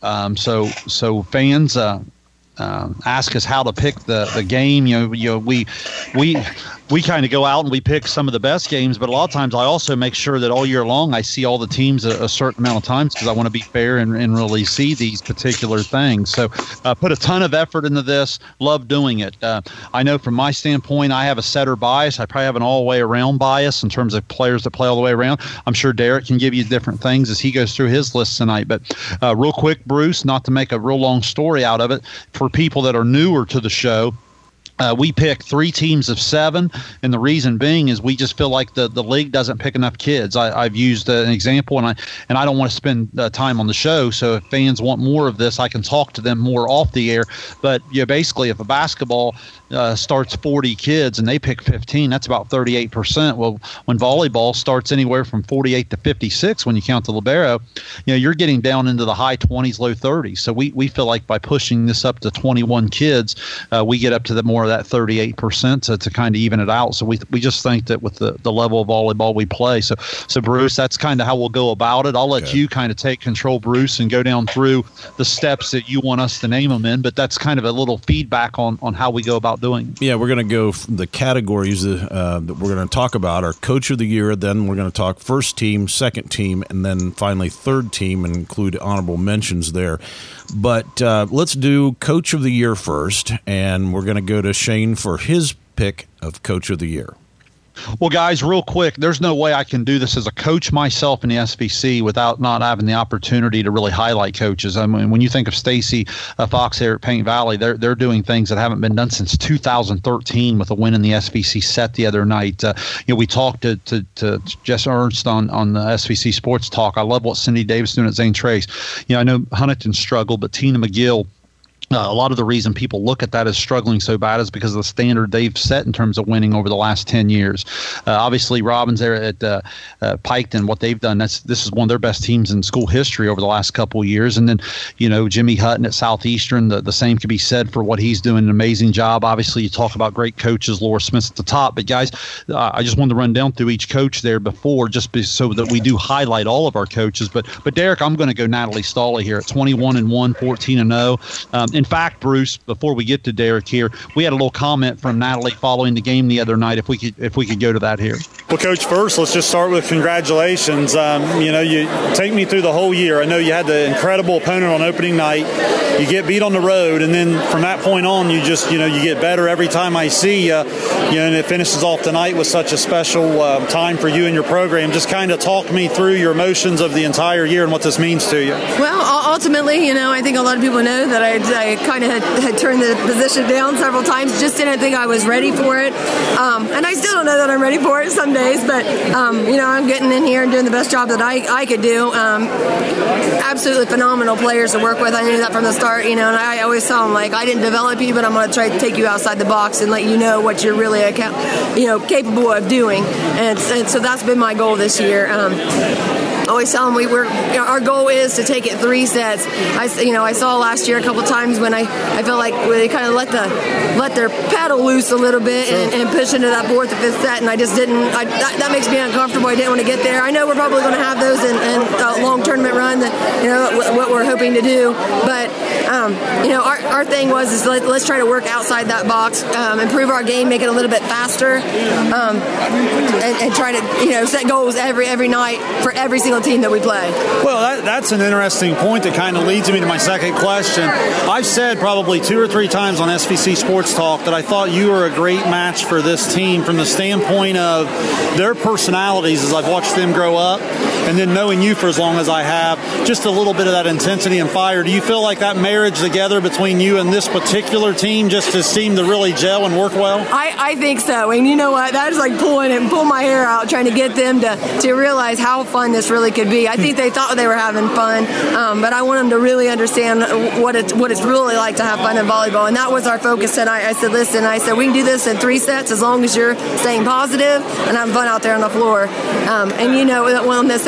so fans ask us how to pick the game. we kind of go out and we pick some of the best games, but a lot of times I also make sure that all year long I see all the teams a certain amount of times because I want to be fair and really see these particular things. So put a ton of effort into this. Love doing it. I know from my standpoint, I have a setter bias. I probably have an all-the-way around bias in terms of players that play all the way around. I'm sure Derek can give you different things as he goes through his list tonight. But real quick, Bruce, not to make a real long story out of it, for people that are newer to the show, we pick 3 teams of 7, and the reason being is we just feel like the league doesn't pick enough kids. I've used an example, and I don't want to spend time on the show, so if fans want more of this, I can talk to them more off the air. But basically, if a basketball starts 40 kids and they pick 15, that's about 38%. Well, when volleyball starts anywhere from 48 to 56, when you count the libero, you're getting down into the high 20s, low 30s. So we feel like by pushing this up to 21 kids, we get up to the more of that 38% to kind of even it out. So we just think that with the level of volleyball we play. So Bruce, that's kind of how we'll go about it. I'll let you kind of take control, Bruce, and go down through the steps that you want us to name them in. But that's kind of a little feedback on how we go about doing it. Yeah, we're going to go the categories that we're going to talk about are Coach of the Year, then we're going to talk first team, second team, and then finally third team, and include honorable mentions there. But let's do Coach of the Year first, and we're going to go to Shane for his pick of Coach of the Year. Well, guys, real quick, there's no way I can do this as a coach myself in the SVC without not having the opportunity to really highlight coaches. I mean, when you think of Stacy Fox here at Paint Valley, they're doing things that haven't been done since 2013 with a win in the SVC set the other night. We talked to Jess Ernst on the SVC Sports Talk. I love what Cindy Davis doing at Zane Trace. I know Huntington struggled, but Tina McGill, a lot of the reason people look at that as struggling so bad is because of the standard they've set in terms of winning over the last 10 years. Obviously, Robbins there at Piketon, what they've done, this is one of their best teams in school history over the last couple of years. And then, Jimmy Hutton at Southeastern, the same could be said for what he's doing, an amazing job. Obviously, you talk about great coaches, Laura Smith at the top. But, guys, I just wanted to run down through each coach there before so that we do highlight all of our coaches. But Derek, I'm going to go Natalie Stolle here at 21-1, 14-0. In fact, Bruce, before we get to Derek here, we had a little comment from Natalie following the game the other night. If we could go to that here. Well, Coach, first, let's just start with congratulations. You take me through the whole year. I know you had the incredible opponent on opening night. You get beat on the road, and then from that point on, you just, you get better every time I see you. And it finishes off tonight with such a special time for you and your program. Just kind of talk me through your emotions of the entire year and what this means to you. Well, ultimately, I think a lot of people know that I kind of had turned the position down several times. Just didn't think I was ready for it. And I still don't know that I'm ready for it some days, but, I'm getting in here and doing the best job that I could do. Absolutely phenomenal players to work with. I knew that from the start, and I always tell them, I didn't develop you, but I'm going to try to take you outside the box and let you know what you're really, capable of doing. And so that's been my goal this year. I always tell them our goal is to take it 3 sets. I saw last year a couple times when I felt like they kind of let their paddle loose a little bit and push into that 4th or 5th set, and I just didn't. That makes me uncomfortable. I didn't want to get there. I know we're probably going to have those in a long tournament run, what we're hoping to do. But our thing was let's try to work outside that box, improve our game, make it a little bit faster, and try to set goals every night for every single team that we play. Well, that's an interesting point that kind of leads me to my second question. I've said probably 2 or 3 times on SVC Sports Talk that I thought you were a great match for this team from the standpoint of their personalities as I've watched them grow up, and then knowing you for as long as I have, just a little bit of that intensity and fire. Do you feel like that marriage together between you and this particular team just has seemed to really gel and work well? I think so. And you know what? That is like pull my hair out, trying to get them to realize how fun this really could be. I think they thought they were having fun, but I want them to really understand what it's really like to have fun in volleyball. And that was our focus tonight. I said, listen, we can do this in 3 sets as long as you're staying positive and having fun out there on the floor. And when the set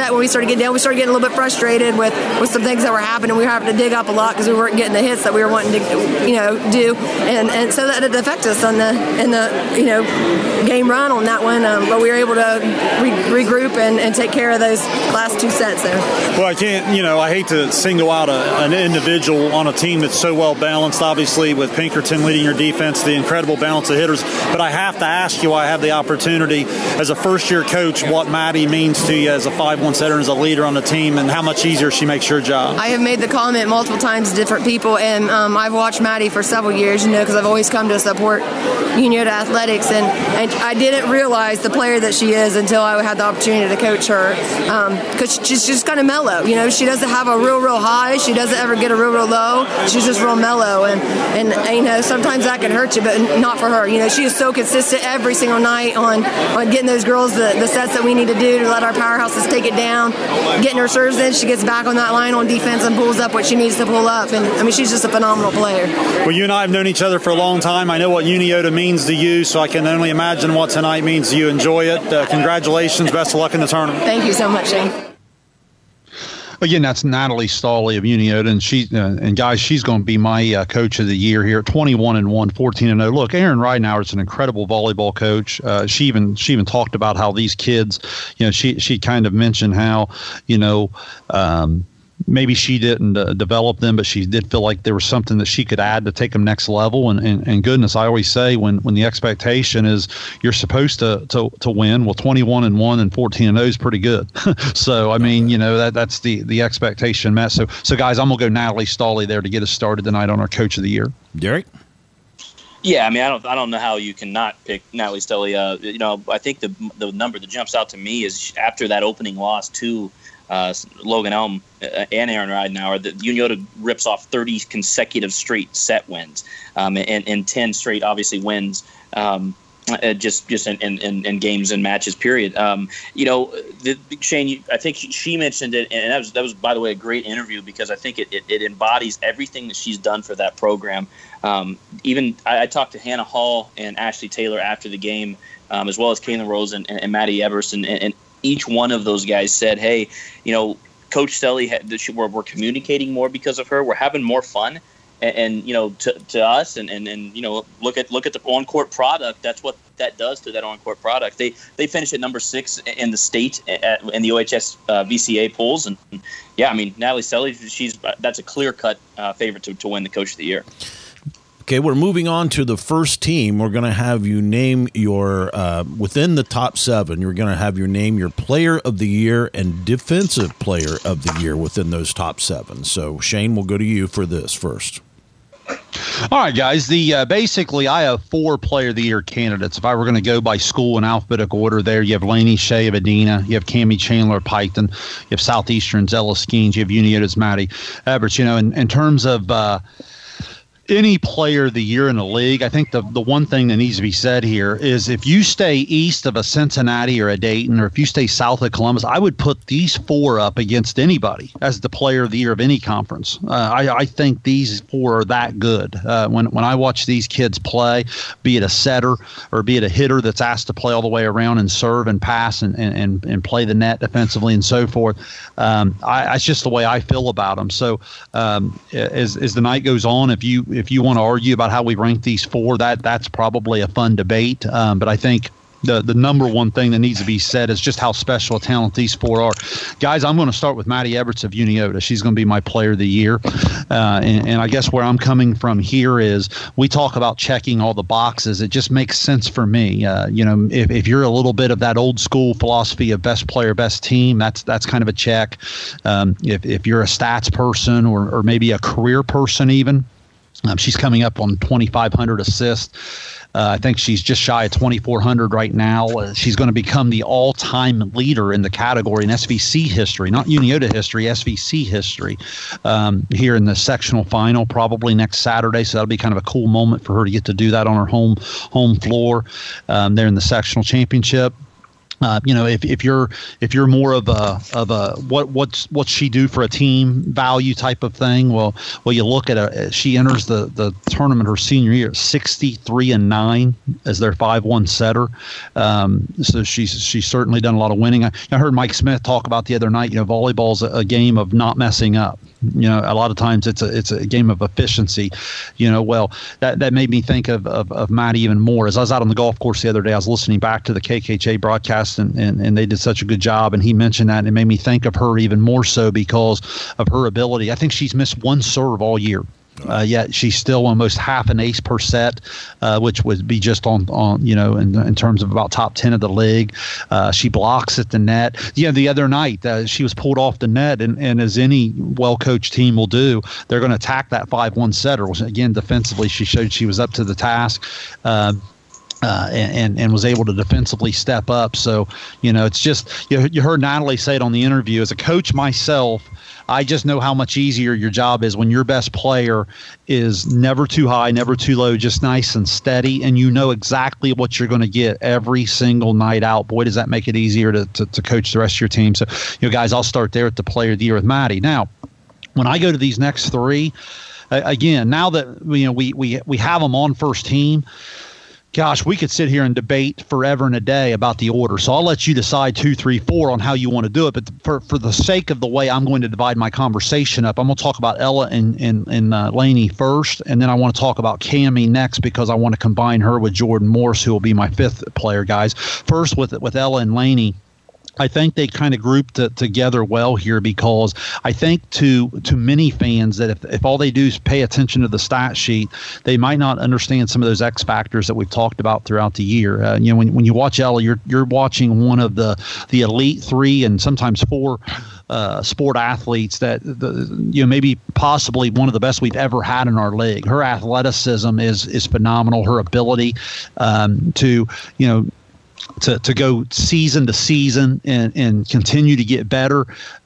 night when we started getting down, we started getting a little bit frustrated with some things that were happening. We were having to dig up a lot because we weren't getting the hits that we were wanting to, do, and so that it affected us in the game run on that one. But we were able to regroup and take care of those last two sets there. Well, I can't, I hate to single out an individual on a team that's so well balanced, obviously, with Pinkerton leading your defense, the incredible balance of hitters. But I have to ask you, I have the opportunity as a first-year coach, what Maddie means to you as a 5-1 setter and as a leader on the team, and how much easier she makes your job. I have made the comment multiple times to different people, and I've watched Maddie for several years, because I've always come to support Unioda Athletics, and I didn't realize the player that she is until I had the opportunity to coach her, because she's just kind of mellow. She doesn't have a real high. She doesn't ever get a real low. She's just real mellow, and sometimes that can hurt you, but not for her. She is so consistent every single night on getting those girls the sets that we need to do to let our powerhouses take it down, getting her serves in. She gets back on that line on defense and pulls up what she needs to pull up, and she's just a phenomenal player. Well, you and I have known each other for a long time. I know what Unioda means to you, so I can only imagine what tonight means to you. Enjoy it. Congratulations. Best of luck in the tournament. Thank you so much, Shane. Again, that's Natalie Stolle of Unioda, and guys, she's going to be my coach of the year here. 21-1, 14-0. Look, Erin Ridenour is an incredible volleyball coach. She even talked about how these kids, she kind of mentioned how, maybe she didn't develop them, but she did feel like there was something that she could add to take them next level. And goodness, I always say when the expectation is you're supposed to win, well, 21-1 and 14-0 is pretty good. So I mean, that's the expectation met. So guys, I'm gonna go Natalie Stolle there to get us started tonight on our Coach of the Year. Derek. Yeah, I mean, I don't know how you can not pick Natalie Stolle. I think the number that jumps out to me is after that opening loss to Logan Elm and Erin Ridenour, that Unioda rips off 30 consecutive straight set wins, and 10 straight obviously wins, just in games and matches. Period. Shane, I think she mentioned it, and that was by the way a great interview, because I think it embodies everything that she's done for that program. Even I talked to Hannah Hall and Ashley Taylor after the game, as well as Kaylin Rose and Maddie Everson, and each one of those guys said, hey, Coach Stolle, we're communicating more because of her. We're having more fun. And to us, and look at the on-court product. That's what that does to that on-court product. They finished at number 6 in the state in the OHS VCA polls. And yeah, I mean, Natalie Stolle, that's a clear-cut favorite to win the Coach of the Year. Okay, we're moving on to the first team. We're going to have you name your, within the top 7, you're going to have your name your player of the year and defensive player of the year within those top 7. So, Shane, we'll go to you for this first. All right, guys. Basically, I have 4 player of the year candidates. If I were going to go by school in alphabetical order there, you have Lainey Shea of Adena, you have Cammie Chandler of Piketon, you have Southeastern's Ella Skeens, you have Unioda's Maddie Eberts. In terms of any player of the year in the league, I think the one thing that needs to be said here is if you stay east of a Cincinnati or a Dayton, or if you stay south of Columbus, I would put these 4 up against anybody as the player of the year of any conference. I think these 4 are that good. When I watch these kids play, be it a setter or be it a hitter that's asked to play all the way around and serve and pass and play the net defensively and so forth, it's just the way I feel about them. So as the night goes on, if you want to argue about how we rank these 4, that's probably a fun debate. But I think the number one thing that needs to be said is just how special a talent these 4 are. Guys, I'm going to start with Maddie Everts of Unioda. She's going to be my player of the year. And I guess where I'm coming from here is we talk about checking all the boxes. It just makes sense for me. If you're a little bit of that old school philosophy of best player, best team, that's kind of a check. If you're a stats person or maybe a career person even, she's coming up on 2,500 assists. I think she's just shy of 2,400 right now. She's going to become the all-time leader in the category in SVC history, not Unioda history, SVC history, here in the sectional final probably next Saturday. So that'll be kind of a cool moment for her to get to do that on her home floor there in the sectional championship. If you're more of a what's she do for a team value type of thing, well you look at she enters the tournament her senior year 63-9 as their 5-1 setter, so she's certainly done a lot of winning. I heard Mike Smith talk about the other night. Volleyball's a game of not messing up. A lot of times it's a game of efficiency. Well, that made me think of Maddie even more. As I was out on the golf course the other day, I was listening back to the KKHA broadcast, and they did such a good job, and he mentioned that, and it made me think of her even more so because of her ability. I think she's missed one serve all year. Yet she's still almost half an ace per set, which would be just on in terms of about top 10 of the league. She blocks at the net. The other night she was pulled off the net, and as any well-coached team will do, they're going to attack that 5-1 setter. Again, defensively, she showed she was up to the task. And was able to defensively step up. So, it's just, you heard Natalie say it on the interview. As a coach myself, I just know how much easier your job is when your best player is never too high, never too low, just nice and steady, and you know exactly what you're going to get every single night out. Boy, does that make it easier to coach the rest of your team. So, guys, I'll start there at the Player of the Year with Maddie. Now, when I go to these next three, again, now that we have them on first team, gosh, we could sit here and debate forever and a day about the order. So I'll let you decide 2, 3, 4 on how you want to do it. But for the sake of the way I'm going to divide my conversation up, I'm going to talk about Ella and Laney first, and then I want to talk about Cammie next because I want to combine her with Jordan Morse, who will be my fifth player, guys. First with Ella and Laney, I think they kind of grouped together well here because I think to many fans that if all they do is pay attention to the stat sheet, they might not understand some of those X factors that we've talked about throughout the year. When you watch Ella, you're watching one of the elite 3 and sometimes 4 sport athletes that maybe possibly one of the best we've ever had in our league. Her athleticism is phenomenal. Her ability to go season to season and continue to get better,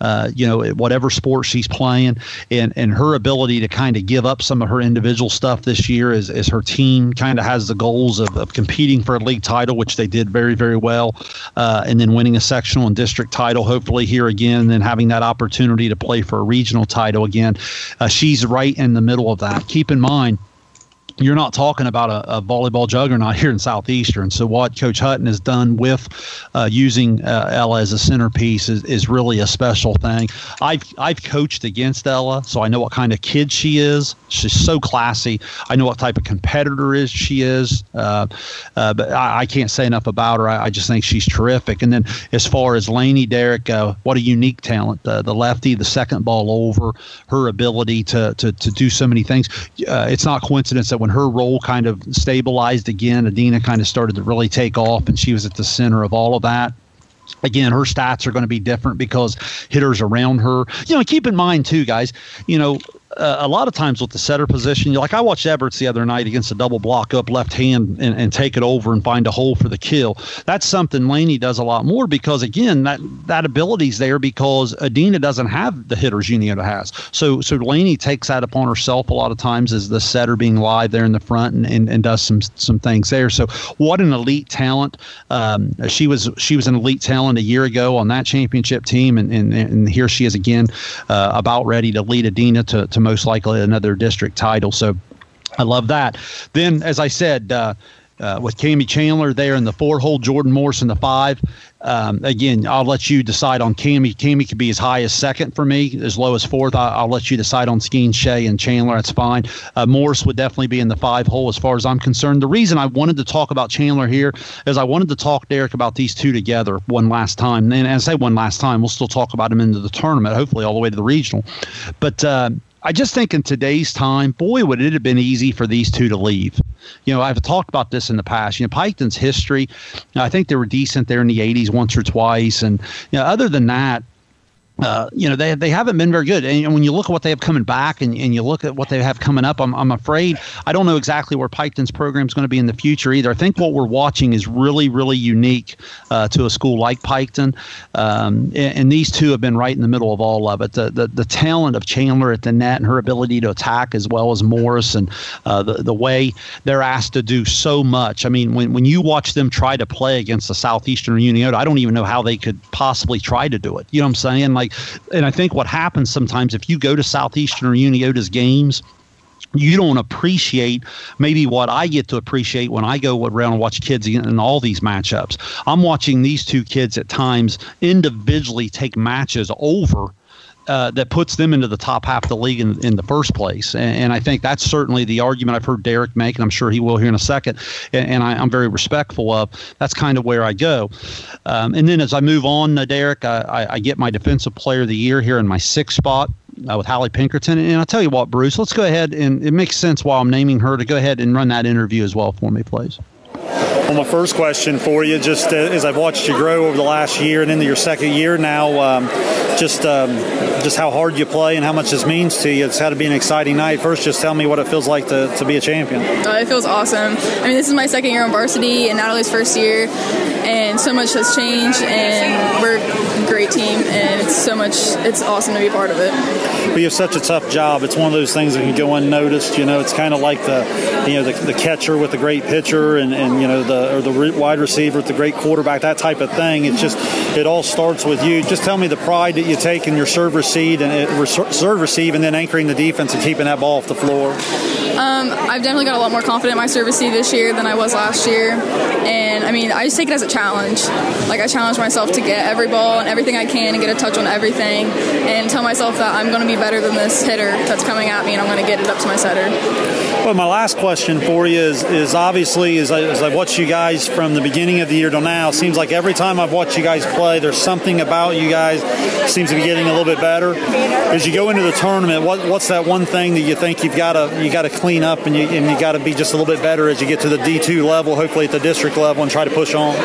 at whatever sport she's playing, and her ability to kind of give up some of her individual stuff this year as her team kind of has the goals of competing for a league title, which they did very, very well, and then winning a sectional and district title, hopefully here again, and then having that opportunity to play for a regional title again. She's right in the middle of that. Keep in mind, you're not talking about a volleyball juggernaut here in Southeastern. So what Coach Hutton has done with using Ella as a centerpiece is really a special thing. I've coached against Ella, so I know what kind of kid she is. She's so classy. I know what type of competitor she is. But I can't say enough about her. I just think she's terrific. And then as far as Laney, Derek, what a unique talent. The lefty, the second ball over, her ability to do so many things. It's not coincidence that when her role kind of stabilized again, Adina kind of started to really take off, and she was at the center of all of that. Again, her stats are going to be different because hitters around her. Keep in mind, too, guys, a lot of times with the setter position, I watched Everts the other night against a double block up left hand and take it over and find a hole for the kill. That's something Laney does a lot more because, again, that ability's there because Adina doesn't have the hitters Uniota has. So Laney takes that upon herself a lot of times as the setter being live there in the front and does some things there. So what an elite talent. She was an elite talent a year ago on that championship team, and here she is again about ready to lead Adina to most likely another district title. So I love that. Then, as I said, with Cammie Chandler there in the 4-hole, Jordan Morse in the 5. Again, I'll let you decide on Cammie. Cammie could be as high as second for me, as low as fourth. I'll let you decide on Skeen, Shea, and Chandler. That's fine. Morse would definitely be in the 5-hole as far as I'm concerned. The reason I wanted to talk about Chandler here is I wanted to talk, Derek, about these two together one last time. And as I say one last time, we'll still talk about them into the tournament, hopefully all the way to the regional. But I just think in today's time, boy, would it have been easy for these two to leave. I've talked about this in the past. Piketon's history, I think they were decent there in the 80s once or twice. And, other than that, they haven't been very good. And when you look at what they have coming back and you look at what they have coming up, I'm afraid I don't know exactly where Piketon's program is going to be in the future either. I think what we're watching is really, really unique to a school like Piketon. And these two have been right in the middle of all of it. The talent of Chandler at the net and her ability to attack as well as Morris and the way they're asked to do so much. I mean, when you watch them try to play against the Southeastern or Uniota, I don't even know how they could possibly try to do it. You know what I'm saying? And I think what happens sometimes if you go to Southeastern or Uniota's games, you don't appreciate maybe what I get to appreciate when I go around and watch kids in all these matchups. I'm watching these two kids at times individually take matches over that puts them into the top half of the league in the first place. And I think that's certainly the argument I've heard Derek make, and I'm sure he will here in a second, and I'm very respectful of. That's kind of where I go. And then as I move on, Derek, I get my Defensive Player of the Year here in my 6th spot with Hallie Pinkerton. And I'll tell you what, Bruce, let's go ahead, and it makes sense while I'm naming her to go ahead and run that interview as well for me, please. Well, my first question for you, just as I've watched you grow over the last year and into your 2nd year now, just how hard you play and how much this means to you. It's had to be an exciting night. First, just tell me what it feels like to be a champion. It feels awesome. I mean, this is my 2nd year on varsity and Natalie's 1st year, and so much has changed, and we're a great team, and it's awesome to be part of it. But you have such a tough job. It's one of those things that can go unnoticed. It's kind of like the catcher with the great pitcher and the wide receiver with the great quarterback, that type of thing. It's just, it all starts with you. Just tell me the pride that you take in your serve receive and then anchoring the defense and keeping that ball off the floor. I've definitely got a lot more confident in my serve receive this year than I was last year. And I mean, I just take it as a challenge. Like, I challenge myself to get every ball and everything I can and get a touch on everything and tell myself that I'm going to be better than this hitter that's coming at me, and I'm going to get it up to my setter. Well, my last question for you is obviously, as I've watched you guys from the beginning of the year till now, it seems like every time I've watched you guys play, there's something about you guys seems to be getting a little bit better. As you go into the tournament, what's that one thing that you think you got to clean up and you got to be just a little bit better as you get to the D2 level, hopefully at the district level, and try to push on?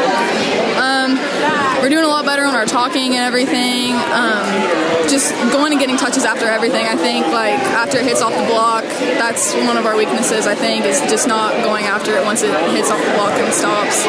We're doing a lot better on our talking and everything. Just going and getting touches after everything. I think, like, after it hits off the block, that's one of our weaknesses, I think, is just not going after it once it hits off the block and stops.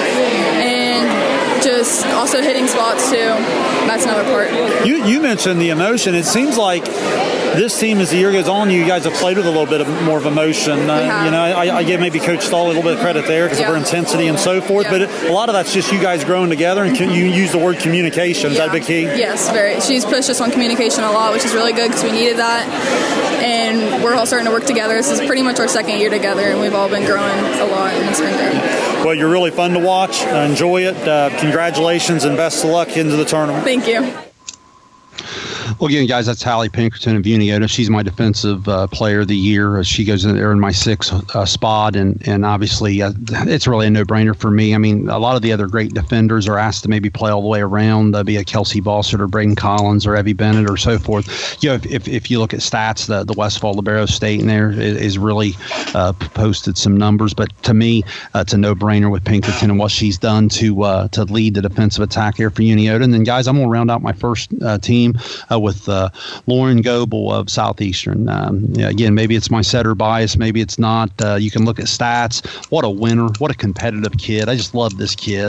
And just also hitting spots, too. That's another part. You mentioned the emotion. It seems like this team, as the year goes on, you guys have played with a little bit more of emotion. I give maybe Coach Stahl a little bit of credit there because of her intensity and so forth. Yeah. But a lot of that's just you guys growing together, and you use the word communication. Is that a big key? Yes, very. She's pushed us on communication a lot, which is really good because we needed that. And we're all starting to work together. This is pretty much our 2nd year together, and we've all been growing a lot, and it's been great. Well, you're really fun to watch. Enjoy it. Congratulations and best of luck into the tournament. Thank you. Well, again, guys, that's Hallie Pinkerton of Uniota. She's my Defensive Player of the Year. She goes in there in my 6th spot, and obviously it's really a no-brainer for me. I mean, a lot of the other great defenders are asked to maybe play all the way around, be a Kelsey Bossert or Braden Collins or Evie Bennett or so forth. If you look at stats, the Westfall Libero State in there is really posted some numbers, but to me, it's a no-brainer with Pinkerton and what she's done to lead the defensive attack here for Uniota. And then, guys, I'm going to round out my first team with Lauren Goebel of Southeastern. Again, maybe it's my setter bias, maybe it's not. You can look at stats. What a winner! What a competitive kid! I just love this kid.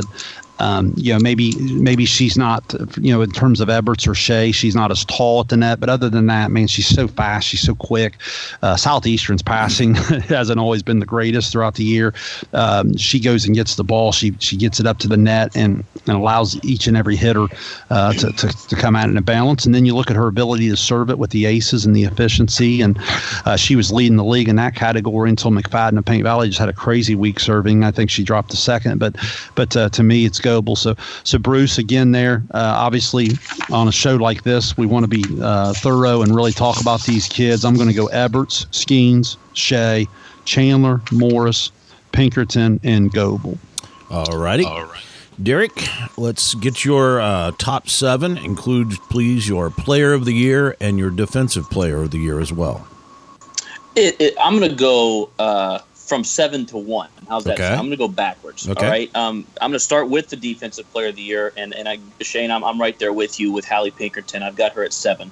Maybe she's not, in terms of Edwards or Shea, she's not as tall at the net. But other than that, man, she's so fast. She's so quick. Southeastern's passing hasn't always been the greatest throughout the year. She goes and gets the ball. She gets it up to the net and allows each and every hitter to come at it in a balance. And then you look at her ability to serve it with the aces and the efficiency. And she was leading the league in that category until McFadden of Paint Valley just had a crazy week serving. I think she dropped to 2nd. But to me, it's Goebel. So Bruce, again there, obviously on a show like this, we want to be thorough and really talk about these kids. I'm going to go Edwards, Skeens, Shea, Chandler, Morris, Pinkerton, and Goebel. All righty. Derek, let's get your top 7. Include, please, your Player of the Year and your Defensive Player of the Year as well. I'm going to go from 7 to 1. How's that sound? I'm going to go backwards. Okay. All right. I'm going to start with the Defensive Player of the Year, and Shane, I'm right there with you with Hallie Pinkerton. I've got her at 7.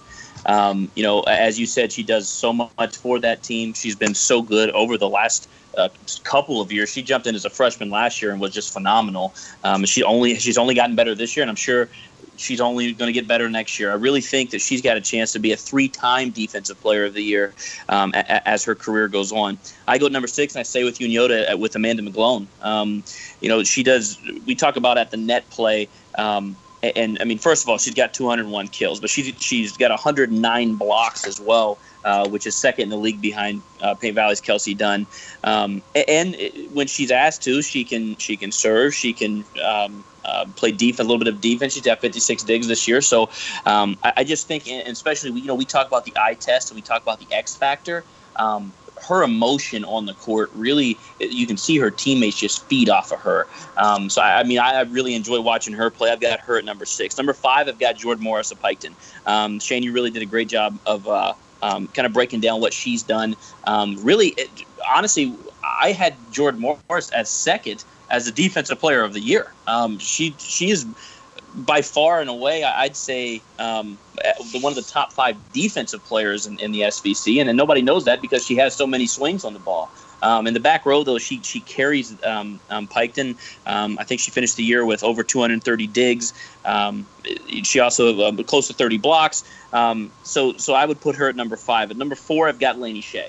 As you said, she does so much for that team. She's been so good over the last couple of years. She jumped in as a freshman last year and was just phenomenal. She's only gotten better this year, and I'm sure she's only going to get better next year. I really think that she's got a chance to be a 3-time Defensive Player of the Year as her career goes on. I go number 6, and I stay with Unioda with Amanda McGlone. She does. We talk about at the net play. And I mean, first of all, she's got 201 kills, but she's got 109 blocks as well, which is second in the league behind Paint Valley's Kelsey Dunn. And when she's asked to, she can serve, she can play defense, a little bit of defense. She's got 56 digs this year, so I just think, and especially we talk about the eye test and we talk about the X factor. Her emotion on the court, really, you can see her teammates just feed off of her. So, I really enjoy watching her play. I've got her at number 6. Number 5, I've got Jordan Morris of Piketon. Shane, you really did a great job of kind of breaking down what she's done. Honestly, I had Jordan Morris as second as the Defensive Player of the Year. She is by far and away, I'd say, one of the top 5 defensive players in the SVC, and nobody knows that because she has so many swings on the ball. In the back row, though, she carries Piketon. I think she finished the year with over 230 digs. She also close to 30 blocks. So I would put her at number 5. At number 4, I've got Lainey Shea.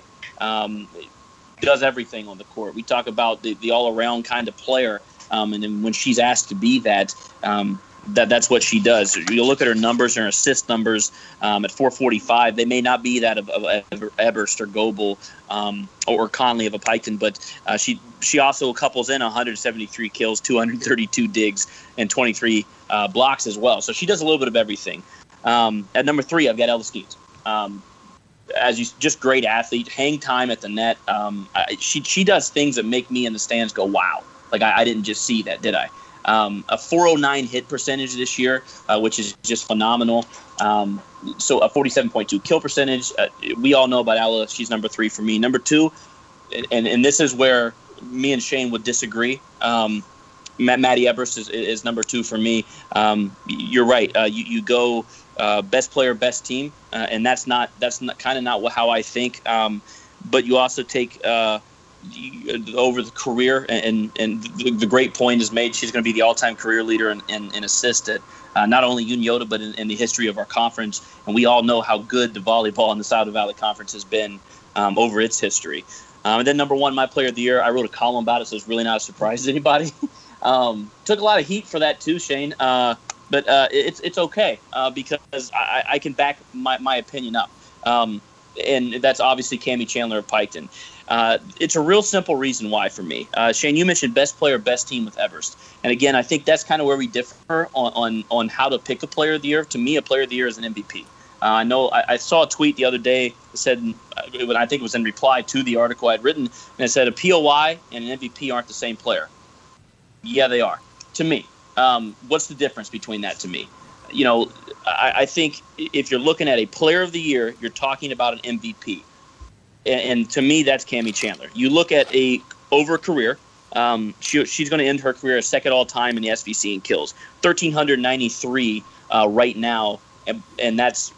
Does everything on the court. We talk about the all-around kind of player, and then when she's asked to be that, that's what she does. You look at her numbers, her assist numbers at 445. They may not be that of Eberst or Goebel or Conley of a Piketon, but she also couples in 173 kills, 232 digs, and 23 blocks as well. So she does a little bit of everything. At number 3, I've got Ella Skeens. Just great athlete, hang time at the net. She does things that make me in the stands go, wow. Like I didn't just see that, did I? A 409 hit percentage this year, which is just phenomenal. So a 47.2 kill percentage. We all know about Ella. She's number 3 for me. Number 2, and this is where me and Shane would disagree. Maddie Eberst is number 2 for me. You're right. You go best player, best team, and that's kind of not how I think. But you also take over the career, and the great point is made. She's going to be the all-time career leader in assists at not only Unioda but in the history of our conference. And we all know how good the volleyball in the Southern Valley Conference has been over its history. And then number 1, my player of the year. I wrote a column about it, so it's really not a surprise to anybody. Took a lot of heat for that too, Shane. But it's okay because I can back my opinion up. And that's obviously Cammie Chandler of Piketon. It's a real simple reason why for me. Shane, you mentioned best player, best team with Eberst. And again, I think that's kind of where we differ on how to pick a player of the year. To me, a player of the year is an MVP. I know I saw a tweet the other day that said, I think it was in reply to the article I'd written, and it said a POI and an MVP aren't the same player. Yeah, they are. To me. What's the difference between that to me? I think if you're looking at a player of the year, you're talking about an MVP. And to me, that's Cammie Chandler. You look at over a career, she's going to end her career as second all-time in the SVC in kills. 1,393 right now, and that's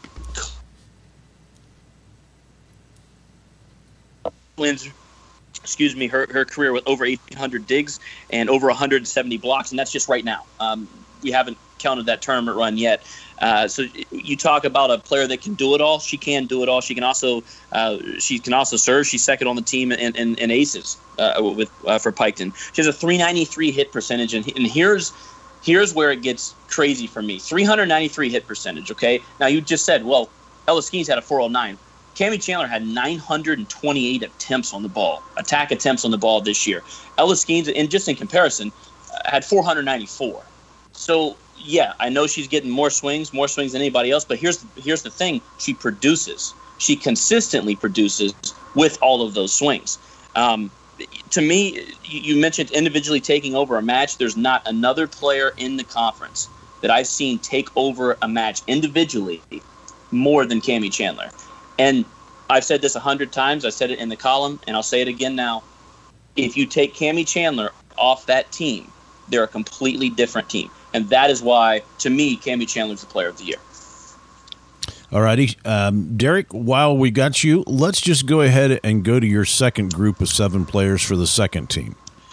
her career with over 800 digs and over 170 blocks, and that's just right now. We haven't counted that tournament run yet. So you talk about a player that can do it all. She can do it all. She can also serve. She's second on the team in aces for Piketon. She has a 393 hit percentage, and here's where it gets crazy for me. 393 hit percentage. Okay, now you just said, well, Ella Skeens had a 409. Cammie Chandler had 928 attempts on the ball, attack attempts on the ball this year. Ella Skeens, and just in comparison, had 494. So, yeah, I know she's getting more swings than anybody else, but here's the thing. She produces. She consistently produces with all of those swings. To me, you mentioned individually taking over a match. There's not another player in the conference that I've seen take over a match individually more than Cammie Chandler. And I've said this 100 times. I said it in the column, and I'll say it again now. if you take Cammie Chandler off that team, they're a completely different team. And that is why, to me, Cammie Chandler's the player of the year. All righty. Derek, while we got you, let's just go ahead and go to your second group of 7 players for the second team.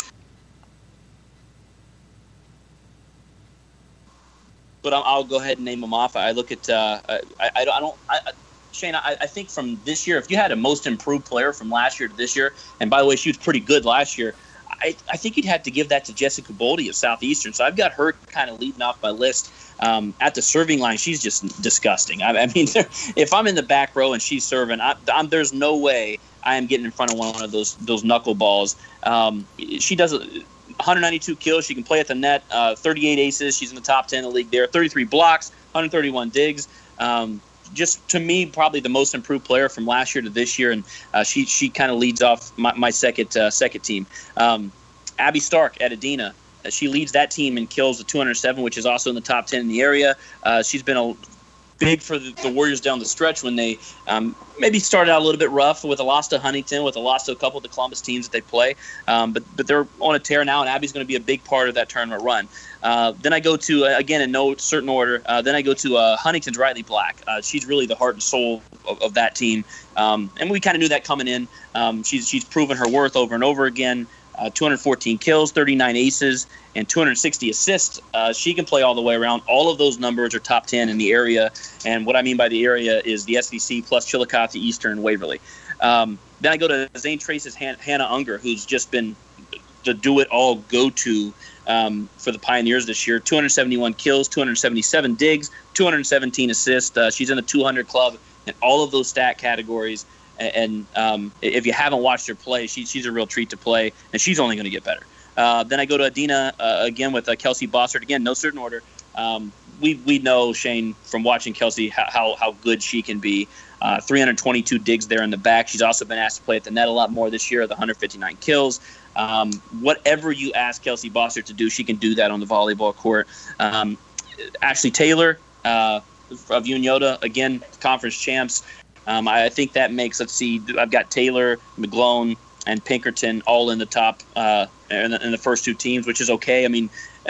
But I'll go ahead and name them off. I look at Shane, I think from this year, if you had a most improved player from last year to this year, and by the way, she was pretty good last year, I think you'd have to give that to Jessica Boldy of Southeastern. So I've got her kind of leading off my list. At the serving line, she's just disgusting. I mean, if I'm in the back row and she's serving, there's no way I am getting in front of one of those knuckleballs. She does 192 kills. She can play at the net, 38 aces. She's in the top 10 in the league there. 33 blocks, 131 digs. Just to me, probably the most improved player from last year to this year, and she kind of leads off my second team. Abby Stark at Adina, she leads that team in kills at 207, which is also in the top 10 in the area. She's been big for the Warriors down the stretch when they maybe started out a little bit rough with a loss to Huntington, with a loss to a couple of the Columbus teams that they play. But they're on a tear now, and Abby's going to be a big part of that tournament run. Then I go to, again, in no certain order, then I go to Huntington's Riley Black. She's really the heart and soul of that team. And we kind of knew that coming in. She's proven her worth over and over again. 214 kills, 39 aces, and 260 assists. She can play all the way around. All of those numbers are top 10 in the area. And what I mean by the area is the SVC plus Chillicothe, Eastern, and Waverly. Then I go to Zane Trace's Hannah Unger, who's just been the do-it-all go-to for the Pioneers this year. 271 kills, 277 digs, 217 assists. She's in the 200 club in all of those stat categories. And if you haven't watched her play, she's a real treat to play, and she's only going to get better. Then I go to Adina again with Kelsey Bossert. Again, no certain order. We know, Shane, from watching Kelsey how good she can be. 322 digs there in the back. She's also been asked to play at the net a lot more this year, the 159 kills. Whatever you ask Kelsey Bossert to do, she can do that on the volleyball court. Ashley Taylor of Unyota, again, conference champs. I think that makes, let's see, I've got Taylor, McGlone, and Pinkerton all in the top in the first 2 teams, which is okay. I mean,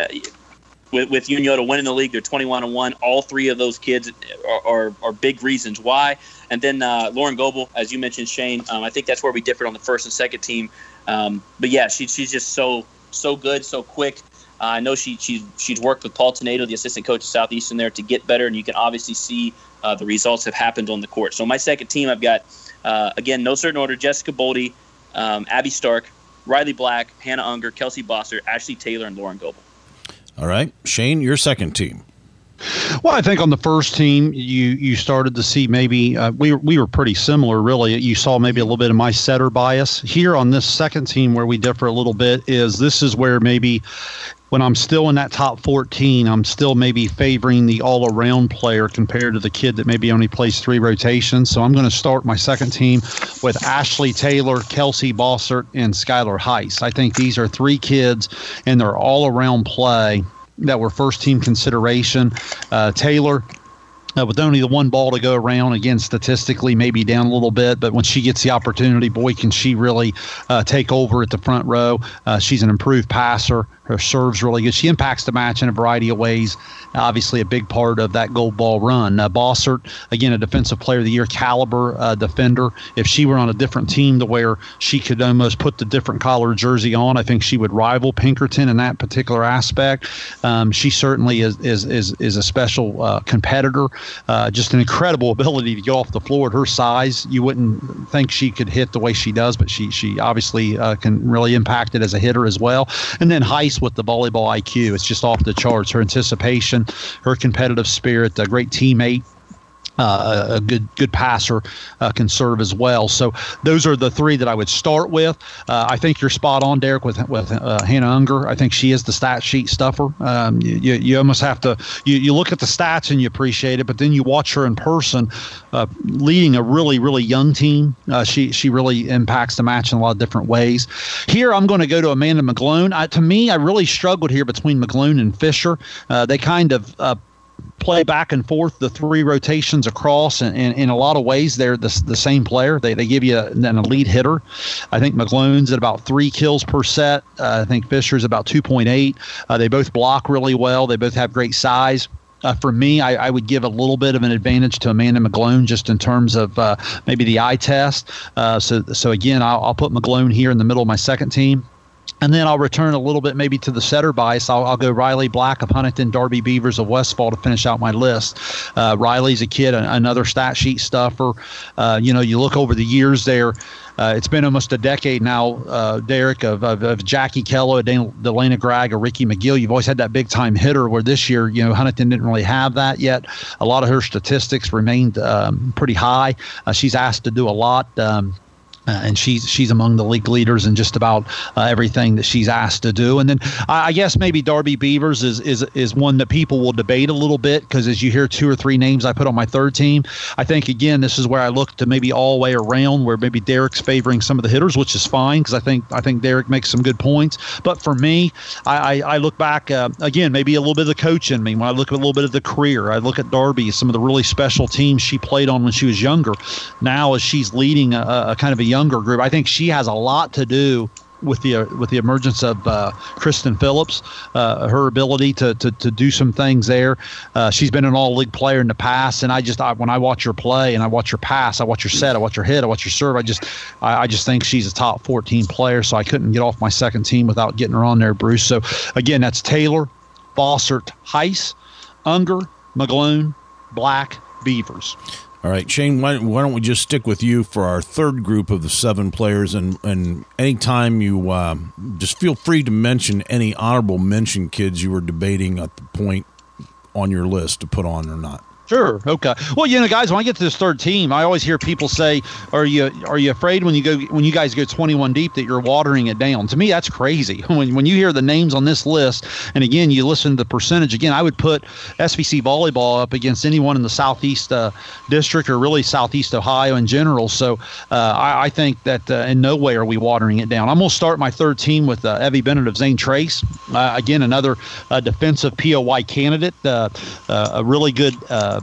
with Unyota winning the league, they're 21-1. All 3 of those kids are big reasons why. And then Lauren Goebel, as you mentioned, Shane, I think that's where we differed on the first and second team. But yeah, she's just so good, so quick. I know she's worked with Paul Tenedo, the assistant coach of Southeastern, there to get better, and you can obviously see the results have happened on the court. So my second team, I've got, again, no certain order, Jessica Boldy, Abby Stark, Riley Black, Hannah Unger, Kelsey Bossert, Ashley Taylor, and Lauren Goebel. All right. Shane, your second team. Well, I think on the first team, you started to see maybe we were pretty similar, really. You saw maybe a little bit of my setter bias. Here on this second team where we differ a little bit this is where maybe when I'm still in that top 14, I'm still maybe favoring the all-around player compared to the kid that maybe only plays 3 rotations. So I'm going to start my second team with Ashley Taylor, Kelsey Bossert, and Skylar Heiss. I think these are 3 kids in their all-around play that were first-team consideration. Taylor, with only the 1 ball to go around, again, statistically maybe down a little bit, but when she gets the opportunity, boy, can she really take over at the front row. She's an improved passer. Her serve's really good. She impacts the match in a variety of ways. Obviously, a big part of that gold ball run. Bossert, again, a defensive player of the year caliber defender. If she were on a different team to where she could almost put the different collar jersey on, I think she would rival Pinkerton in that particular aspect. She certainly is a special competitor. Just an incredible ability to go off the floor at her size. You wouldn't think she could hit the way she does, but she obviously can really impact it as a hitter as well. And then Heiss with the volleyball IQ. It's just off the charts. Her anticipation, her competitive spirit, a great teammate. A good passer can serve as well. So those are the 3 that I would start with. I think you're spot on, Derek, with Hannah Unger. I think she is the stat sheet stuffer. You almost have to you look at the stats and you appreciate it, but then you watch her in person leading a really, really young team. She really impacts the match in a lot of different ways. Here I'm going to go to Amanda McGlone. To me, I really struggled here between McGlone and Fisher. They kind of play back and forth the 3 rotations across, and in a lot of ways they're the same player. They give you an elite hitter. I think McGlone's at about 3 kills per set. I think Fisher's about 2.8. They both block really well. They both have great size. For me, I would give a little bit of an advantage to Amanda McGlone just in terms of maybe the eye test. So again, I'll put McGlone here in the middle of my second team. And then I'll return a little bit maybe to the setter bias. I'll go Riley Black of Huntington, Darby Beavers of Westfall to finish out my list. Riley's a kid, another stat sheet stuffer. You look over the years there. It's been almost a decade now, Derek, of Jackie Kello, Delana Gregg, or Ricky McGill. You've always had that big-time hitter where this year, Huntington didn't really have that yet. A lot of her statistics remained pretty high. She's asked to do a lot. And she's among the league leaders in just about everything that she's asked to do. And then I guess maybe Darby Beavers is one that people will debate a little bit, because as you hear 2 or 3 names I put on my third team, I think, again, this is where I look to maybe all the way around, where maybe Derek's favoring some of the hitters, which is fine, because I think Derek makes some good points. But for me, I look back, again, maybe a little bit of the coach in me. When I look at a little bit of the career, I look at Darby, some of the really special teams she played on when she was younger. Now as she's leading a kind of a younger group, I think she has a lot to do with the emergence of Kristen Phillips, her ability to do some things there. She's been an all-league player in the past, and when I watch her play and I watch her pass, I watch her set, I watch her hit, I watch her serve, I just think she's a top 14 player, so I couldn't get off my second team without getting her on there, Bruce. So again, that's Taylor, Bossert, Heiss, Unger, McGlone, Black, Beavers. All right, Shane, why don't we just stick with you for our third group of the 7 players, and anytime you just feel free to mention any honorable mention kids you were debating at the point on your list to put on or not. Sure. Okay. Well, guys, when I get to this third team, I always hear people say, "Are you afraid when you guys go 21 deep that you're watering it down?" To me, that's crazy. When you hear the names on this list, and again, you listen to the percentage. Again, I would put SVC volleyball up against anyone in the Southeast District, or really Southeast Ohio in general. So I think that in no way are we watering it down. I'm going to start my third team with Evie Bennett of Zane Trace. Again, another defensive POY candidate, a really good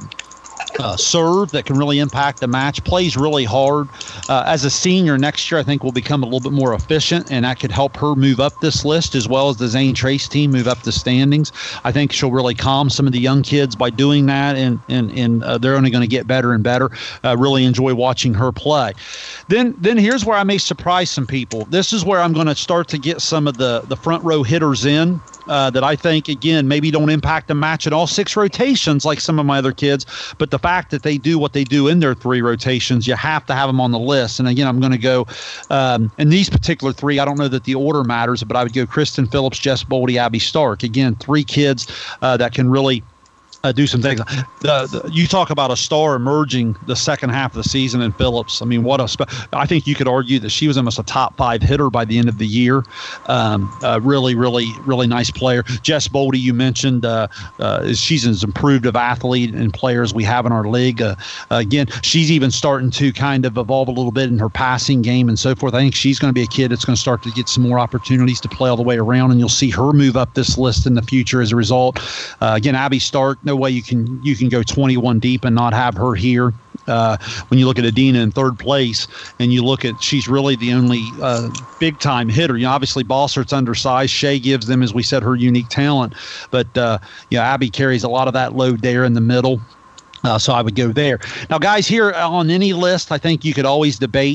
serve that can really impact the match, plays really hard. As a senior next year, I think will become a little bit more efficient, and that could help her move up this list, as well as the Zane Trace team move up the standings. I think she'll really calm some of the young kids by doing that, and they're only going to get better and better. Really enjoy watching her play. Then here's where I may surprise some people. This is where I'm going to start to get some of the front row hitters in. That I think, again, maybe don't impact the match in all 6 rotations like some of my other kids, but the fact that they do what they do in their 3 rotations, you have to have them on the list. And again, I'm going to go in these particular 3. I don't know that the order matters, but I would go Kristen Phillips, Jess Boldy, Abby Stark. Again, 3 kids that can really do some things. You talk about a star emerging the second half of the season in Phillips. I mean, I think you could argue that she was almost a top 5 hitter by the end of the year. Really, really, really nice player. Jess Boldy, you mentioned, she's as improved of athlete and player as we have in our league. Again, she's even starting to kind of evolve a little bit in her passing game and so forth. I think she's going to be a kid that's going to start to get some more opportunities to play all the way around, and you'll see her move up this list in the future as a result. Again, Abby Stark, no way you can go 21 deep and not have her here. When you look at Adina in third place, and you look at, she's really the only big time hitter. Obviously Bossert's undersized. Shea gives them, as we said, her unique talent, but Abby carries a lot of that load there in the middle. So I would go there. Now, guys, here on any list, I think you could always debate.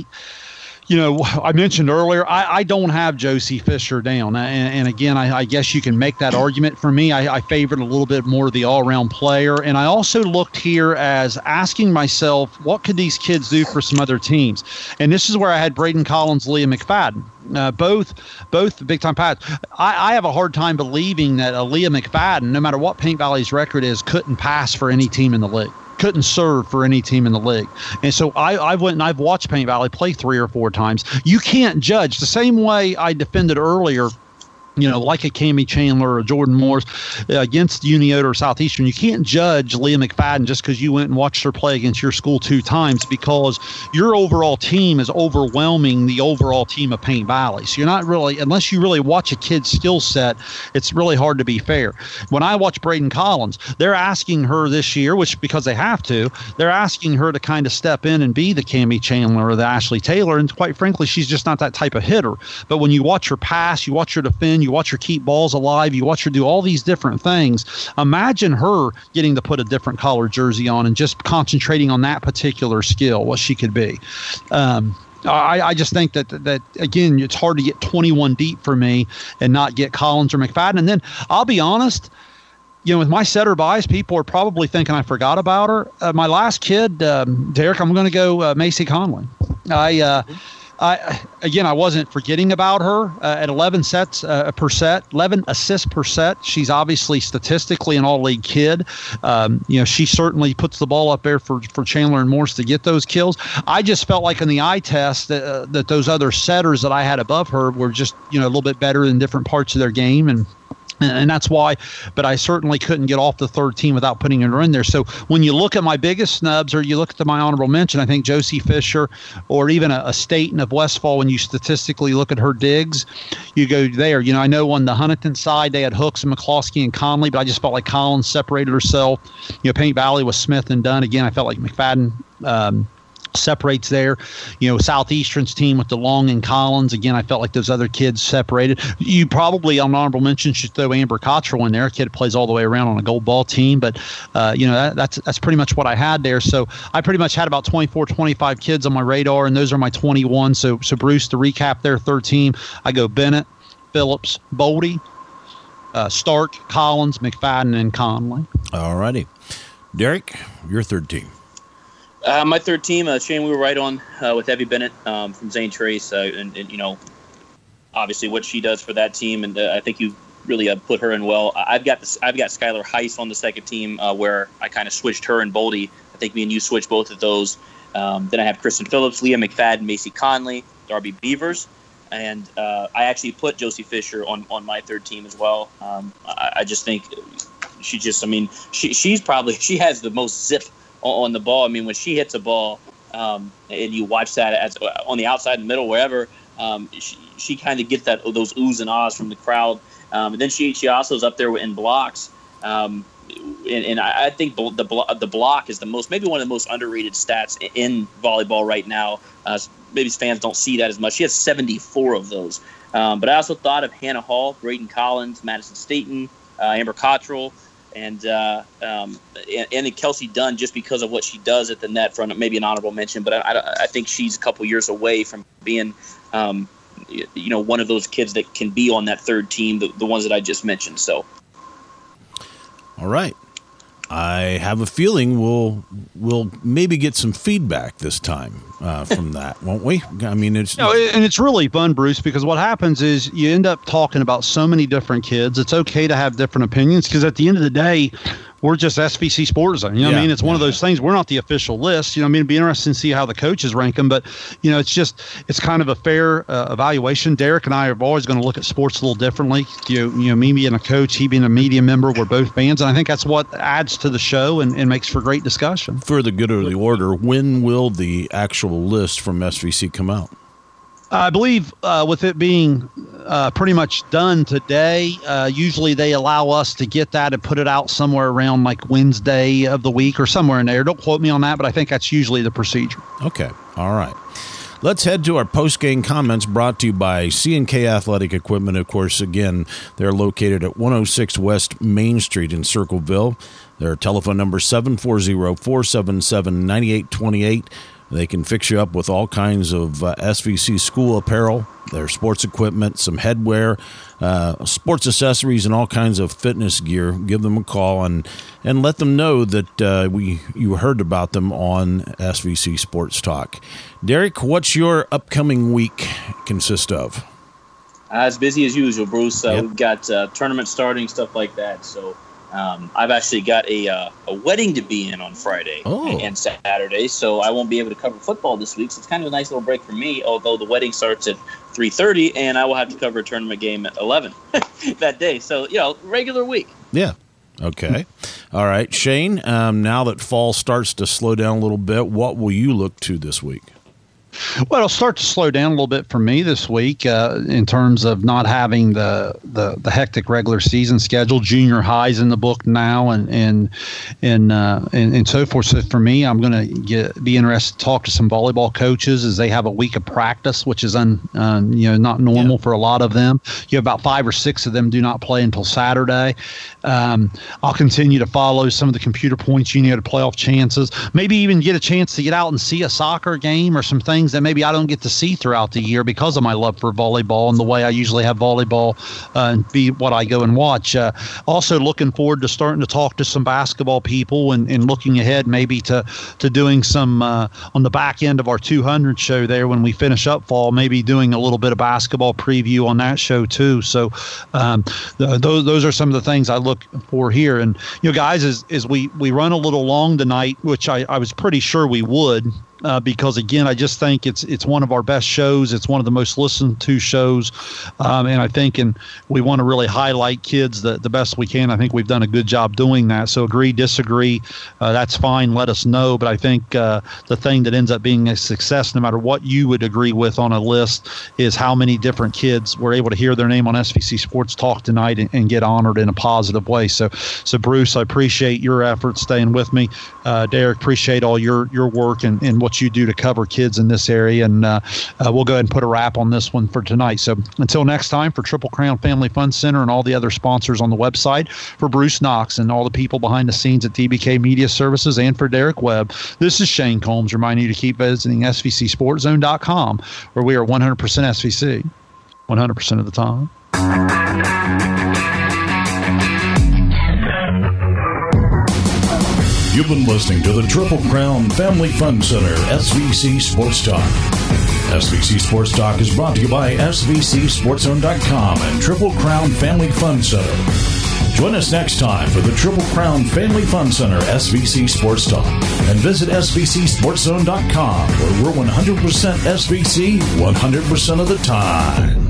I mentioned earlier, I don't have Josie Fisher down. And again, I guess you can make that argument. For me, I favored a little bit more the all-around player. And I also looked here as asking myself, what could these kids do for some other teams? And this is where I had Braden Collins, Leah McFadden. Both big-time pads. I have a hard time believing that Leah McFadden, no matter what Paint Valley's record is, couldn't pass for any team in the league. Couldn't serve for any team in the league. And so I went and I've watched Paint Valley play 3 or 4 times. You can't judge. The same way I defended earlier like a Cammie Chandler or Jordan Morris against Uniota or Southeastern. You can't judge Leah McFadden just because you went and watched her play against your school 2 times, because your overall team is overwhelming the overall team of Paint Valley. So you're not really, unless you really watch a kid's skill set, it's really hard to be fair. When I watch Braden Collins, they're asking her this year, which because they have to, they're asking her to kind of step in and be the Cammie Chandler or the Ashley Taylor. And quite frankly, she's just not that type of hitter. But when you watch her pass, you watch her defend, you watch her keep balls alive, you watch her do all these different things. Imagine her getting to put a different color jersey on and just concentrating on that particular skill, what she could be. I just think that again, it's hard to get 21 deep for me and not get Collins or McFadden. And then I'll be honest, with my setter bias, people are probably thinking I forgot about her. My last kid, Derek, I'm going to go Macy Conley. I wasn't forgetting about her at 11 assists per set. She's obviously statistically an all-league kid. She certainly puts the ball up there for Chandler and Morse to get those kills. I just felt like in the eye test that those other setters that I had above her were just a little bit better in different parts of their game, and that's why, but I certainly couldn't get off the third team without putting her in there. So when you look at my biggest snubs, or you look at my honorable mention, I think Josie Fisher, or even a Staten of Westfall, when you statistically look at her digs, you go there. I know on the Huntington side, they had Hooks and McCloskey and Conley, but I just felt like Collins separated herself. Paint Valley was Smith and Dunn. Again, I felt like McFadden separates there. Southeastern's team with DeLong and Collins. Again, I felt like those other kids separated. You probably, on honorable mention, should throw Amber Cottrell in there. A kid who plays all the way around on a gold ball team. But, that's pretty much what I had there. So I pretty much had about 24, 25 kids on my radar, and those are my 21. So Bruce, to recap their third team, I go Bennett, Phillips, Boldy, Stark, Collins, McFadden, and Conley. All righty. Derek, your third team. My third team, Shane, we were right on with Evie Bennett from Zane Trace, and obviously what she does for that team, and I think you really put her in well. I've got Skylar Heiss on the second team, where I kind of switched her and Boldy. I think me and you switched both of those. Then I have Kristen Phillips, Leah McFadden, Macy Conley, Darby Beavers, and I actually put Josie Fisher on my third team as well. I just think she has the most zip on the ball. I mean, when she hits a ball, and you watch that as on the outside, in the middle, wherever, she kind of gets those oohs and ahs from the crowd. And then she also is up there in blocks. And I think the block is maybe one of the most underrated stats in volleyball right now. Maybe fans don't see that as much. She has 74 of those. But I also thought of Hannah Hall, Braden Collins, Madison Staten, Amber Cottrell, and Kelsey Dunn, just because of what she does at the net front. Maybe an honorable mention, but I think she's a couple years away from being, one of those kids that can be on that third team, the ones that I just mentioned. So, all right. I have a feeling we'll maybe get some feedback this time from that, won't we? I mean, and it's really fun, Bruce, because what happens is you end up talking about so many different kids. It's okay to have different opinions, because at the end of the day, we're just SVC Sports Zone. I mean? It's one of those things. We're not the official list. It'd be interesting to see how the coaches rank them. But, it's kind of a fair evaluation. Derek and I are always going to look at sports a little differently. Me being a coach, he being a media member, we're both fans. And I think that's what adds to the show and makes for great discussion. For the good of the order, when will the actual list from SVC come out? I believe with it being pretty much done today, usually they allow us to get that and put it out somewhere around like Wednesday of the week or somewhere in there. Don't quote me on that, but I think that's usually the procedure. Okay. All right. Let's head to our post-game comments brought to you by C&K Athletic Equipment. Of course, again, they're located at 106 West Main Street in Circleville. Their telephone number is 740-477-9828. They can fix you up with all kinds of SVC school apparel, their sports equipment, some headwear, sports accessories, and all kinds of fitness gear. Give them a call and let them know that you heard about them on SVC Sports Talk. Derek, what's your upcoming week consist of? As busy as usual, Bruce. We've got tournaments starting, stuff like that. So I've actually got a wedding to be in on Friday and Saturday, so I won't be able to cover football this week. So it's kind of a nice little break for me, although the wedding starts at 3:30, and I will have to cover a tournament game at 11 that day. So, regular week. Yeah. Okay. All right. Shane, now that fall starts to slow down a little bit, what will you look to this week? Well, it'll start to slow down a little bit for me this week in terms of not having the hectic regular season schedule. Junior high's in the book now, and so forth. So for me, I'm going to be interested to talk to some volleyball coaches as they have a week of practice, which is not normal for a lot of them. You have about 5 or 6 of them do not play until Saturday. I'll continue to follow some of the computer points to playoff chances. Maybe even get a chance to get out and see a soccer game or some things that maybe I don't get to see throughout the year because of my love for volleyball and the way I usually have volleyball be what I go and watch. Also looking forward to starting to talk to some basketball people and looking ahead maybe to doing some on the back end of our 200 show there when we finish up fall, maybe doing a little bit of basketball preview on that show too. So those are some of the things I look for here. And, guys, as we run a little long tonight, which I was pretty sure we would, because again, I just think it's one of our best shows. It's one of the most listened to shows, and I think we want to really highlight kids the best we can. I think we've done a good job doing that. So agree, disagree, that's fine. Let us know. But I think the thing that ends up being a success, no matter what you would agree with on a list, is how many different kids were able to hear their name on SVC Sports Talk tonight and get honored in a positive way. So Bruce, I appreciate your efforts staying with me. Derek, appreciate all your work and what you do to cover kids in this area, and we'll go ahead and put a wrap on this one for tonight. So until next time, for Triple Crown Family Fun Center and all the other sponsors on the website, for Bruce Knox and all the people behind the scenes at DBK Media Services, and for Derek Webb, this is Shane Combs reminding you to keep visiting SVCSportZone.com, where we are 100% SVC 100% of the time. You've been listening to the Triple Crown Family Fun Center SVC Sports Talk. SVC Sports Talk is brought to you by SVCSportZone.com and Triple Crown Family Fun Center. Join us next time for the Triple Crown Family Fun Center SVC Sports Talk, and visit SVCSportZone.com, where we're 100% SVC 100% of the time.